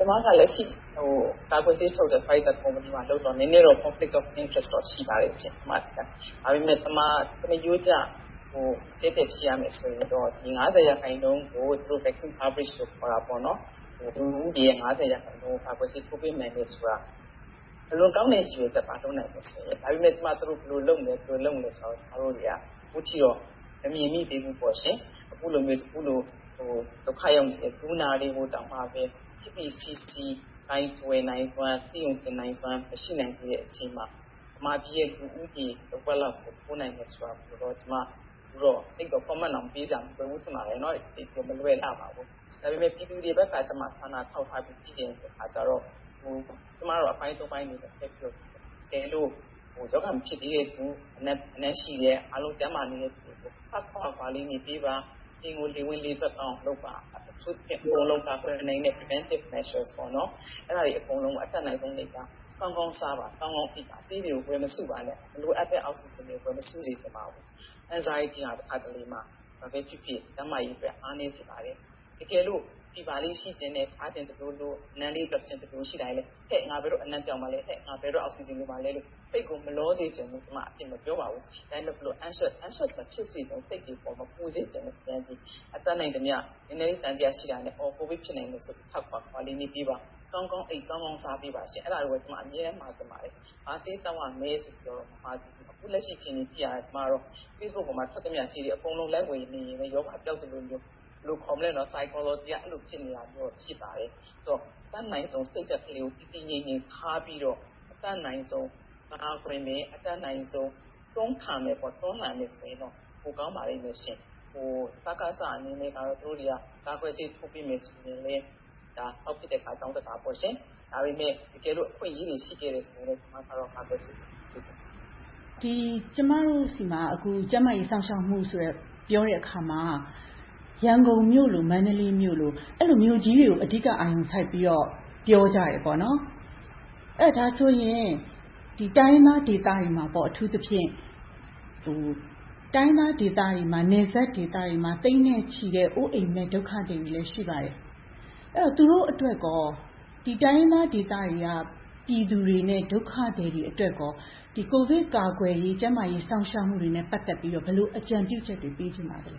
ကျမကလက်ရှိဟိုကာကွယ်ဆေးထုတ်တဲ့ Pfizer company မှာလုပ်တော့နည်းနည်းတော့ conflict of interest တော့ရှိပါတယ်ရှင်။ဒါပေမဲ့ကျမသမယိုးကျဟိုတက်တက်ဖြစ်ရမယ်ဆိုရင်တော့ဒီ၅၀ရာခိုင်နှုန်းကိုသူတို့ vaccine coverage လို့ခေါ်တာပေါ့နော်။ဟိုလူဦးရေ၅၀ရာခိုင်နှုန်းကာကွယ်ဆေးထိုးပေးနိုင်တယ်ဆိုတာဘယ်လိုကောင်းတဲ့ရည်ရွယ်ချက်ပါလုပ်နိုင်လို့ဆိုရင်ဒါပေမဲ့ကျမတို့ဘယ်လိုလုပ်လဲဘယ်လိုလုပ်လဲဆိုတော့ကျတို့တွေကအခုထိတော့မမြင်မိသေးဘူးပေါ့ရှင်။အခုလိုမျိုးအခုလိုဟိုဒုက္ခရောက်တဲ့ဒူနာတွေကိုတောင်မှပဲP P C C တိုင်းတွယ်နိုင်စွမ်းစီယုံတင်နိုင်စွမ်းမရှိနိုင်တဲ့အချိန်မှာအမှားကြီးရဲ့လူဦးရေတစ်ဝက်လောက်ကိုပို့နိုင်တယ်ဆိုတာကိုတော့ကျမတို့တိတ်တော့ comment အောင်ပေးကြမှာပဲဦးထင်ပါတယ်เนาะဒီလိုမလွယ်လာပါဘူးဒါပေမဲ့ပြည်သူတွေဘက်ကကျမဆန္ဒထောက်ထားပြီးပြည်တယ်ဆိုတာကြတော့ဟိုကျမတို့အပိုင်းသုံးပိုင်းနေတဲ့ဆက်ပြီးတယ်လို့ဟိုရောက်မှဖြစ်သေးတဲ့သူအနက်အနက်ရှိတဲ့အလုံးကျမ်းမာနေတဲ့သူကိုဖတ်ခွာပါလေးနေပေးပါအင်ကိုလေဝင်လေးသက်အောင်လုပ်ပါသူ့ရဲ့အကုန်လုံးကာကွယ်နိုင်တဲ့ preventive measures ပေါ့နော်အဲ့ဒါတွေအကုန်လုံးအတက်နိုင်ဆုံးတွေကကောင်းကောင်းစားပါကောင်းကောင်းသိပါအသေးတွေကိုဝယ်မစုပါနဲ့လိုအပ်တဲ့ oxygen တွေဝယ်မစုစေချင်ပါဘူး anxiety ဟာတစ်ခါတလေမှာဘာပဲဖြစ်ဖြစ်တမကြီးပဲအားနေစေပါတယ်တကယ်လို့ဒီပါလေးရှိခြင်းနဲ့အားခြင်းတလို့လို့နန်းလေးတစ်ခြင်းတလို့ရှိတိုင်းလေဟဲ့ငါဘယ်တော့အနံ့ပြောင်းပါလဲဟဲ့ငါဘယ်တော့ oxygen လိုပါလဲလို့စိတ်ကိုမလောစေချင်ဘူးဒီမှာအဖြစ်မပြောပါဘူးဒါနဲ့ဘလို့ anxious anxious ဖြစ်စေတဲ့စိတ်တွေပေါ်မှာပူစေချင်တဲ့ပြန်ပြီးအတတ်နိုင်တဲ့မြနည်းနည်းတန်တရားရှိတာနဲ့အော်ကိုဗစ်ဖြစ်နိုင်လို့ဆိုပြီးထောက်ပါပါလေးနေပြီးပါကောင်းကောင်းအိတ်ကောင်းကောင်းစားပြီးပါရှင်အဲ့ဒါကိုကျွန်မအမြဲတမ်းမှာစပါတယ်ဘာစေးတောင်းရမဲဆိုပြီးတော့မှာအခုလက်ရှိချင်းကြီးကြည့်ရတယ်ကျွန်မတို့ Facebook ပေါ်မှာထွက်သမျှစီးတွေအကုန်လုံးလိုက်ဝင်နေရင်လည်းယောဂပျောက်တယ်လို့မျိုးလို့ခေါ်မလဲနော် psychology ကအဲ့လိုဖြစ်နေတာမျိုးဖြစ်ပါတယ်ဆိုတော့တန်းနိုင်ဆုံးစိတ်ဓာတ်ကလေးကိုတည်တည်ငြိမ်ငြိမ်ထားပြီးတော့အတန်းနိုင်ဆုံးအားခွင့်နဲ့အတန်းနိုင်ဆုံးတွန်းခံမယ်ပေါ့တွန်းလှန်မယ်ဆိုရင်တော့ပိုကောင်းပါလိမ့်မယ်ရှင်ဟိုစကားစအနေနဲ့ကတော့တို့တွေကကာကွယ်ဆေးထုတ်ပြီးမယ်ဆိုရင်လည်းဒါအောက်ဖြစ်တဲ့ခါတောင်းတတာပေါ့ရှင်ဒါပေမဲ့တကယ်လို့အခွင့်အရေးတွေရှိခဲ့တယ်ဆိုရင်ကျွန်မကတော့ကာကွယ်ဆေးဒီကျမတို့စီမှာအခုကျမကြီးဆောင်ရှောက်မှုဆိုရပြောတဲ့အခါမှာရန်ကုန်မြို့လိုမန္တလေးမြို့လိုအဲ့လိုမြို့ကြီးတွေကိုအဓိကအာရုံစိုက်ပြီးတော့ပြောကြရပေါ့နော်အဲ့ဒါဆိုရင်ဒီတိုင်းသားဒေသတွေမှာပေါ့အထူးသဖြင့်ဟိုတိုင်းသားဒေသတွေမှာနေဆက်ဒေသတွေမှာတိမ့်နဲ့ချီတဲ့အိုးအိမ်မဲ့ဒုက္ခတွေလည်းရှိပါတယ်အဲ့တော့သူတို့အတွက်ကောဒီတိုင်းသားဒေသတွေကပြည်သူတွေနဲ့ဒုက္ခတွေတွေအတွက်ကောဒီကိုဗစ်ကာကွယ်ရေးကျန်းမာရေးစောင့်ရှောက်မှုတွေနဲ့ပတ်သက်ပြီးတော့ဘယ်လိုအကြံပြုချက်တွေပေးချင်ပါလဲ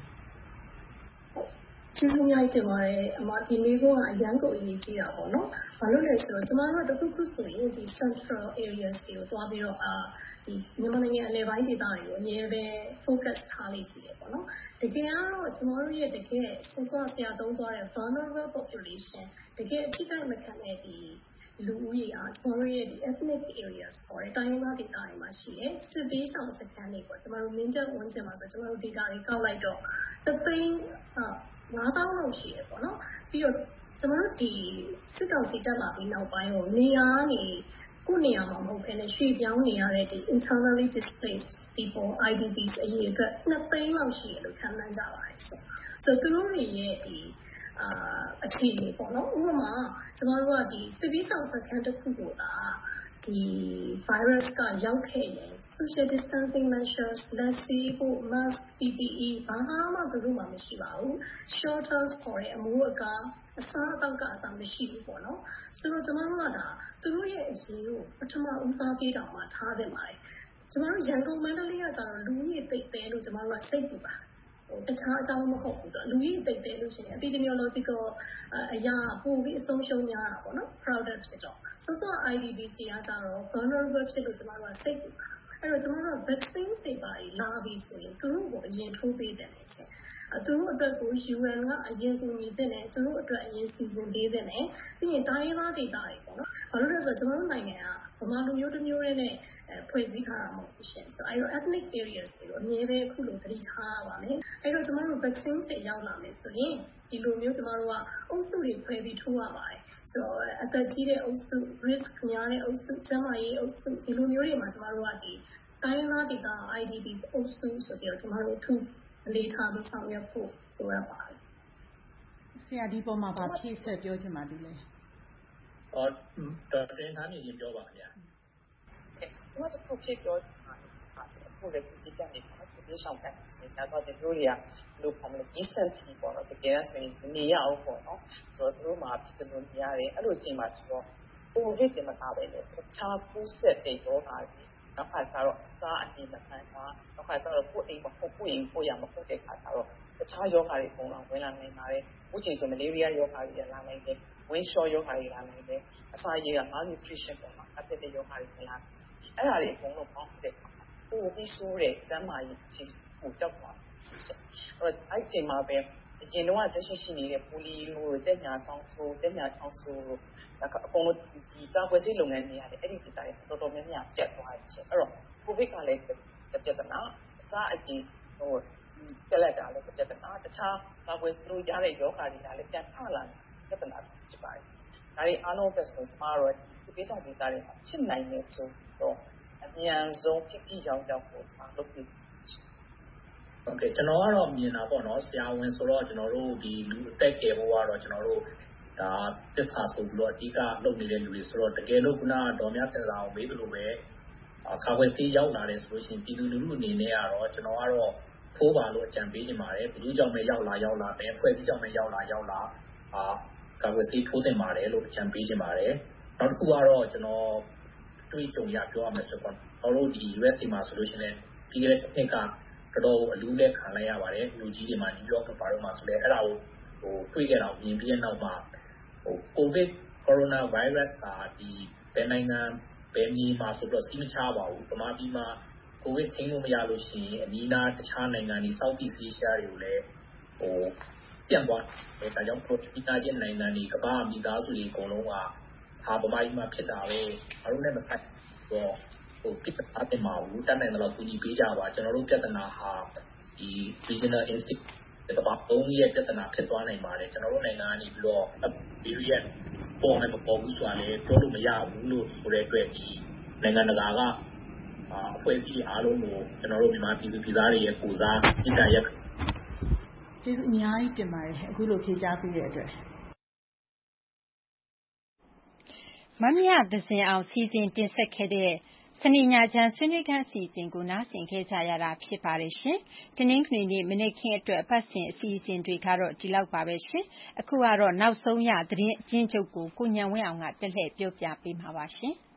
ကျေးဇူးများတင်ပါတယ်အမဒီနေ့ကအရန်ကိုအရေးကြီးတာပေါ့နော်ဘာလို့လဲဆိုတော့ကျမတို့တခုခုဆိုရင်ဒီ central areas တွေကိုတွားပြီးတော့အာဒီမြန်မာနိုင်ငံအလယ်ပိုင်းဒေသတွေကိုအများပဲ focus ထားလိမ့်ရှိတယ်ပေါ့နော်တကယ်ကတော့ကျမတို့ရဲ့တကယ်ဆက်စပ်ပြသုံးသွားတဲ့ vulnerable population တကယ်အထိအမခံတဲ့ဒီလူဦးရေအားကျမတို့ရဲ့ဒီ ethnic areas ခေါ်တဲ့တိုင်းရင်းသားဒေသတွေမှာရှိတယ်စစ်ပေးဆောင်စခန်းတွေပေါ့ကျမတို့မင်းတပ်ဝန်ကျင်မှာဆိုကျမတို့ဒေသတွေကောက်လိုက်တော့တသိန်းငါးသောင်းလောက်ရှိတယ်ပေါ့နော်ပြီးတော့ကျမတို့ဒီစစ်ကောင်စီတက်လာပြီးနောက်ပိုင်းကိုနေရာနေကိုနေရာမှာမဟုတ်ဘဲနဲ့ရွှေ့ပြောင်းနေရတဲ့ဒီ internally displaced people I D Ps အရေးအတွက်နှစ်သိန်းလောက်ရှိတယ်လို့ခန့်မှန်းကြပါတယ်ဆိုတော့သူတို့တွေရဲ့ဒီအာအခြေအနေပေါ့နော်ဥပမာကျမတို့ကဒီစစ်ပေးဆောင်စခန်းတစ်ခုကိုဒါဒီ virus ကရောက်ခဲ့ရင် social distancing measures လက်ဆေးဖို့ mask P P E ဘာမှသူတို့မှမရှိပါဘူး shelters ခေါ်တဲ့အမိုးအကားအစားအသောက်ကအစားမရှိဘူးပေါ့နော်ဆိုတော့ကျမတို့ကဒါသူတို့ရဲ့အရေးကိုပထမဦးစားပေးတောင်မှထားသင့်ပါတယ်ကျမတို့ရန်ကုန်မန္တလေးကကျတော့လူကြီးသိပ်ပဲလို့ကျမတို့ကစိတ်ပူပါတခြားအကြောင်းမဟုတ်ဘူးဆိုတော့လူကြီးသိပ်ပဲလို့ရှိရင် epidemiological အရာပိုပြီးအဆုံးရှုံးများတာပေါ့နော် crowded ဖြစ်တော့ဆိုတော့ I D P တရားကြတော့ vulnerable ဖြစ်လို့ကျမတို့ကစိတ်ပူပါအဲ့တော့ကျမတို့က vaccine တွေပါလာပြီးဆိုရင်သူတို့ကိုအရင်ထိုးပေးတယ်လေရှင်သူတို့အတွက်ကို U N ကအရင်ကူညီတဲ့နဲ့သူတို့အတွက်အရင်စီစဉ်ပေးတဲ့နဲ့ပြီးရင်တိုင်းရင်းသားဒေသတွေပေါ့နော်ဘာလို့လဲဆိုတော့ကျမတို့နိုင်ငံကဗမာလူမျိုးတစ်မျိုးနဲ့ဖွဲ့စည်းထားတာမဟုတ်ဘူးရှင်ဆိုတော့ ethnic areas တွေကိုအမြဲပဲအခုလိုသတိထားရပါမယ်အဲ့တော့ကျမတို့ vaccine တွေရောက်လာမယ်ဆိုရင်ဒီလိုမျိုးကျမတို့ကအုပ်စုတွေဖွဲ့ပြီးထိုးရပါတယ်ဆိုတော့အသက်ကြီးတဲ့အုပ်စု risk များတဲ့အုပ်စုကျန်းမာရေးအုပ်စုဒီလိုမျိုးတွေမှာကျမတို့ကဒီတိုင်းရင်းသားဒေသ I D P အုပ်စုဆိုပြီးတော့ကျမတို့ထူအလေးထားပြီးဆောင်ရွက်ဖို့လိုအပ်ပါတယ်ဆရာဒီပေါ်မှာဗာဖြည့်ဆက်ပြောချင်ပါသေးလဲအော်တော်တင်သားနေရင်ပြောပါဗျာကျွန်တော်တို့ဖြည့်ပြောချင်ပါတယ်ခုလည်းကြည့်ကြနေပါတော့ဒီဆောင်ကန်ဆိုတော့တော့ဒီလိုတွေကလို့ပုံလို့ instantly ပေါ့နော်တကယ်ဆိုရင်နေရအောင်ပေါ့နော်ဆိုတော့တို့မှာဖြစ်လို့နေရတယ်အဲ့လိုချိန်မှာဆိုတော့ကိုဗစ်တင်မှာပဲလေတခြားကူးဆက်တဲ့ရောဂါတွေနောက်ခါကျတော့အစားအပြင်မခံတာနောက်ခါကျတော့ကိုယ်အိမ်မဟုတ်ကိုယ်အိမ်ကိုရမဟုတ်တဲ့ခါကျတော့တခြားရောဂါတွေပုံတော့ဝင်လာနိုင်ပါတယ်ဥချိန်ဆိုမလေးရီးယားရောဂါတွေလာနိုင်တယ်ဝင်းလျှော်ရောဂါတွေလာနိုင်တယ်အစာရည်က malnutrition ပေါ့နော်အသက်တဲ့ရောဂါတွေလာအဲ့ဒါတွေအကုန်လုံးပေါင်းစတဲ့ပိုပြီးဆိုးတဲ့ကျန်းမာရေးအခြေကိုကြောက်သွားအဲ့တော့အဲ့ချိန်မှာပဲအရင်တော့တက်ရှိရှိနေတဲ့ပူလီလိုတက်ညာဆောင်ဆိုးတက်ညာချောင်းဆိုးလို့ဒါကအကုန်လုံးဒီကာကွယ်ဆေးလုပ်ငန်းတွေရတယ်အဲ့ဒီဒေသတွေတော်တော်များများပြတ်သွားတယ်အဲ့တော့ကိုဗစ်ကလည်းပြဿနာအစားအပြင်ဟိုတက်လက်တာလည်းပြဿနာတခြားကာကွယ်လို့ရတဲ့ယောဂါတွေကလည်းပြန်ထလာတယ်ပြဿနာဖြစ်ပါတယ်ဒါတွေအားလုံးပဲဆိုမှာတော့ဒီကိစ္စဒေသတွေဖြစ်နိုင်နေဆိုတော့အမြန်ဆုံးဖြစ်ဖြစ်ရောက်ရောက်ကိုမှာလုပ်ပြီးโอเคကျွန်တော်ကတော့မြင်တာပေါ့နော်ဆရာဝန်ဆိုတော့ကျွန်တော်တို့ဒီလူအသက်ကျယ်ဖို့ကတော့ကျွန်တော်တို့ဒါသစ္စာဆိုပြီးတော့အဓိကလုပ်နေတဲ့လူတွေဆိုတော့တကယ်လို့ခုနကဒေါ်မြတ်စာအောင်မေးသလိုပဲအခါဝယ်စီးရောက်လာတယ်ဆိုလို့ရှိရင်ပြည်သူလူထုအနေနဲ့ကတော့ကျွန်တော်ကတော့ဖိုးပါလို့အကြံပေးချင်ပါတယ်ဘလူးကြောင့်ပဲရောက်လာရောက်လာပဲဖွဲ့စည်းကြောင့်ပဲရောက်လာရောက်လာအာကာဝယ်စီးထိုးသင့်ပါတယ်လို့အကြံပေးချင်ပါတယ်နောက်တစ်ခုကတော့ကျွန်တော်တွေ့ကြုံရပြောရမယ်ဆိုတော့ကျွန်တော်တို့ဒီ U S A မှာဆိုလို့ရှိရင်ပြီးခဲ့တဲ့နှစ်ကတော်တော်အလူးလက်ခံလိုက်ရပါတယ်လူကြီးတွေမှာ New York မှာတော့မှာဆိုလဲအဲ့ဒါကိုဟိုတွေ့ကြတာမြင်ပြီးတဲ့နောက်မှာဟို COVID coronavirus ကဒီဘယ်နိုင်ငံဘယ်မြေမှာဆိုတော့စီးမချပါဘူးပမာပြီးမှာကိုဗစ်ထိန်းလို့မရလို့ရှိရင်အနီးနားတခြားနိုင်ငံတွေ Southeast Asia တွေကိုလည်းဟိုပြန့်သွားတယ်ဒါကြောင့်ဒီနာချင်းနိုင်ငံတွေကမ္ဘာမိသားစုတွေအကုန်လုံးကဟာပမာကြီးမှာဖြစ်တာပဲအရုံးနဲ့မဆိုင်တော့ဟိုပြစ်တာတင်မှာဘူးတတ်နိုင်တော့ကူညီပေးကြပါကျွန်တော်တို့ပြဿနာဟာဒီ regional institute တပတ်သုံးရက်ပြဿနာဖြစ်သွားနိုင်ပါတယ်ကျွန်တော်တို့နိုင်ငံကနေပြီးတော့ period ပေါ်မှာပေါ်ဘူးဆိုရင်ပြောလို့မရဘူးလို့ဆိုတဲ့အတွက်ဒီနိုင်ငံတကာကအဖွဲ့အစည်းအားလုံးကိုကျွန်တော်တို့မြန်မာပြည်သူပြည်သားတွေရဲ့ကိုစားမြစ်တာရက်ကျေးဇူးအများကြီးတင်ပါတယ်အခုလိုဖြေကြားပေးတဲ့အတွက်မမြသဇင်အောင်စီစဉ်တင်ဆက်ခဲ့တဲ့စနေညချမ်းဆွေးနွေးခန်းအစီအစဉ်ကိုနားဆင်ခဲ့ကြရတာဖြစ်ပါတယ်ရှင်။တင်းနှင်းခွေနေ့မနေ့ခင်းအတွက်ပတ်စဉ်အစီအစဉ်တွေကတော့ဒီလောက်ပါပဲရှင်။အခုကတော့နောက်ဆုံးရသတင်းအကျဉ်းချုပ်ကိုကိုညံဝင်းအောင်ကတက်လှည့်ပြောပြပေးမှာပါရှင်။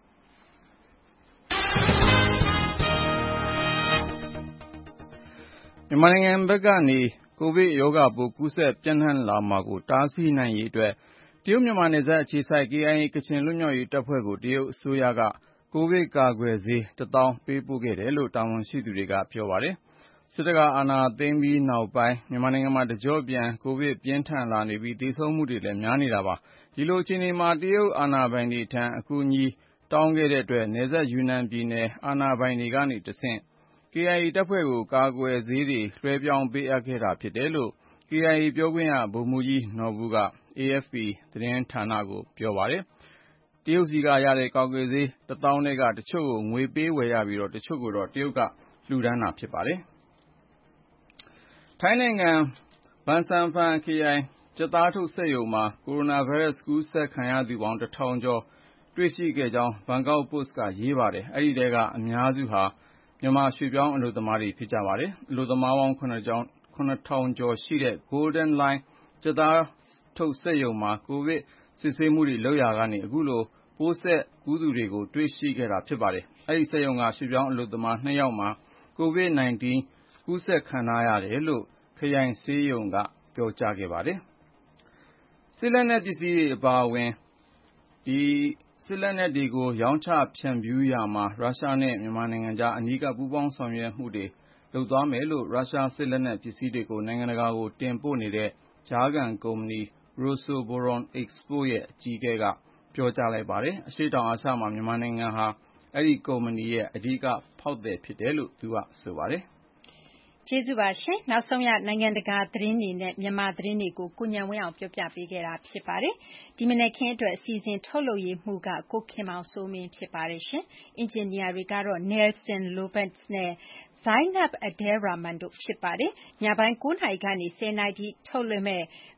မြန်မာနိုင်ငံဘက်ကနေကိုဗစ်ရောဂါပိုးကူးစက်ပြန့်နှံ့လာမှာကိုတားဆီးနိုင်ရေးအတွက်တရုတ်မြန်မာနယ်စပ်အခြေစိုက် K I A ကချင်လွတ်မြောက်ရေးတပ်ဖွဲ့ကိုတရုတ်အစိုးရကကိုဗစ်ကာကွယ်ဆေးတစ်သောင်းပေးပို့ခဲ့တယ်လို့တာဝန်ရှိသူတွေကပြောပါတယ်။စစ်တပ်ကအာဏာသိမ်းပြီးနောက်ပိုင်းမြန်မာနိုင်ငံမှာတကျော့ပြန်ကိုဗစ်ပြင်းထန်လာနေပြီးသေဆုံးမှုတွေလည်းများနေတာပါ။ဒီလိုအခြေအနေမှာတရုတ်အာဏာပိုင်တွေထံအကူအညီတောင်းခဲ့တဲ့အတွက်နယ်စပ်ယူနန်ပြည်နယ်အာဏာပိုင်တွေကနေတဆင့် K I A တပ်ဖွဲ့ကိုကာကွယ်ဆေးတွေလွှဲပြောင်းပေးအပ်ခဲ့တာဖြစ်တယ်လို့ K I A ပြောခွင့်ရဗိုလ်မှူးကြီးနော်ဘူက A F P သတင်းဌာနကိုပြောပါတယ်။တရုတ်စီကရတဲ့ကာကွယ်ဆေးတစ်သောင်းထဲကတချို့ကိုငွေပေးဝယ်ရပြီးတချို့ကိုတော့တရုတ်ကလှူဒါန်းတာဖြစ်ပါတယ်။ထိုင်းနိုင်ငံဘန်ဆန်ဖန်ခရိုင်ကြက်သားထုတ်စက်ရုံမှာကိုရိုနာဗိုင်းရပ်စ်ကူးစက်ခံရသူပေါင်းတစ်ထောင်ကျော်တွေ့ရှိခဲ့ကြောင်းဘန်ကောက်ပို့စ်ကရေးပါတယ်။အဲဒီထဲကအများစုဟာမြန်မာရွှေ့ပြောင်းအလုပ်သမားတွေဖြစ်ကြပါတယ်။အလုပ်သမားပေါင်းခုနှစ်ထောင်ကျော်ရှိတဲ့ Golden Line ကြက်သားထုတ်စက်ရုံမှာကိုဗစ်စစ်ဆေးမှုတွေလုပ်ရာကနေအခုလိုပိုးဆက်ကူးသူတွေကိုတွေ့ရှိခဲ့တာဖြစ်ပါတယ်။အဲဒီစက်ရုံကရွှေ့ပြောင်းအလုပ်သမားနှစ်ယောက်မှာကိုဗစ် ၁၉ ကူးစက်ခံထားရတယ်လို့ခရိုင်ဆေးရုံကပြောကြားခဲ့ပါတယ်။စစ်လက်နက်ပစ္စည်းတွေအပါအဝင်စစ်လက်နက်တွေကိုရောင်းချဖြန့်ဖြူးရာမှာရုရှားနဲ့မြန်မာနိုင်ငံကြားအနီးကပ်ပူးပေါင်းဆောင်ရွက်မှုတွေလုပ်သွားမယ်လို့ရုရှားစစ်လက်နက်ပစ္စည်းတွေကိုနိုင်ငံတကာကိုတင်ပို့နေတဲ့ကြားခံကုမ္ပဏီ Rosoboronexport ရဲ့အကြီးအကဲကပြောကြားလိုက်ပါတယ်။အရှေ့တောင်အာရှမှာမြန်မာနိုင်ငံဟာအဲဒီကုမ္ပဏီရဲ့အဓိကဖောက်သည်ဖြစ်တယ်လို့သူကဆိုပါတယ်။ကျေးဇူးပါရှင်။နောက်ဆုံးရနိုင်ငံတကာသတင်းတွေနဲ့မြန်မာသတင်းတွေကိုကိုညံဝင်းအောင်ပြောပြပေးခဲ့တာဖြစ်ပါတယ်။ဒီမနေ့ခင်းအတွက်အစီအစဉ်ထုတ်လုပ်ရေးမှူးကကိုခင်မောင်စိုးမင်းဖြစ်ပါတယ်ရှင်။အင်ဂျင်နီယာတွေကတော့ Nelson Lopez နဲ့ Zainab Abdelrahman တို့ဖြစ်ပါတယ်။ညပိုင်း၉နာရီကနေ၁၀နာရီထိထုတ်လွှင့်မဲ့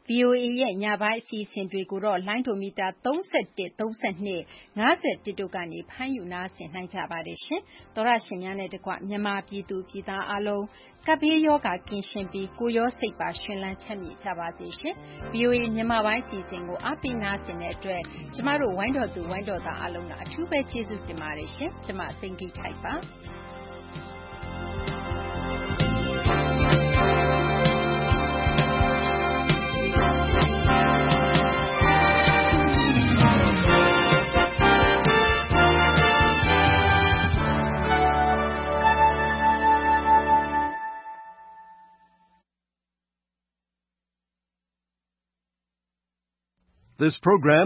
V O A ရဲ့ညပိုင်းအစီအစဉ်တွေကိုတော့လိုင်းဒိုမီတာသုံး၁၁ ၃၂ ၅၁တို့ကနေဖမ်းယူနားဆင်နိုင်ကြပါတယ်ရှင်။သောရရှင်များနဲ့တကွမြန်မာပြည်သူပြည်သားအလုံးကပ်ဘေးရောဂါကင်းရှင်းပြီးကိုရောစိတ်ပါရှင်လန်းချမ်းမြေ့ကြပါစေရှင်။ V O A မြန်မာပိုင်းအစီအစဉ်ကိုအားပေးနားဆင်တဲ့အတွက်ကျမတို့ဝိုင်းတော်သူဝိုင်းတော်သားအလုံးကအထူးပဲကျေးဇူးတင်ပါတယ်ရှင်။ကျမသိင်္ဂီထိုက်ပါ။ This program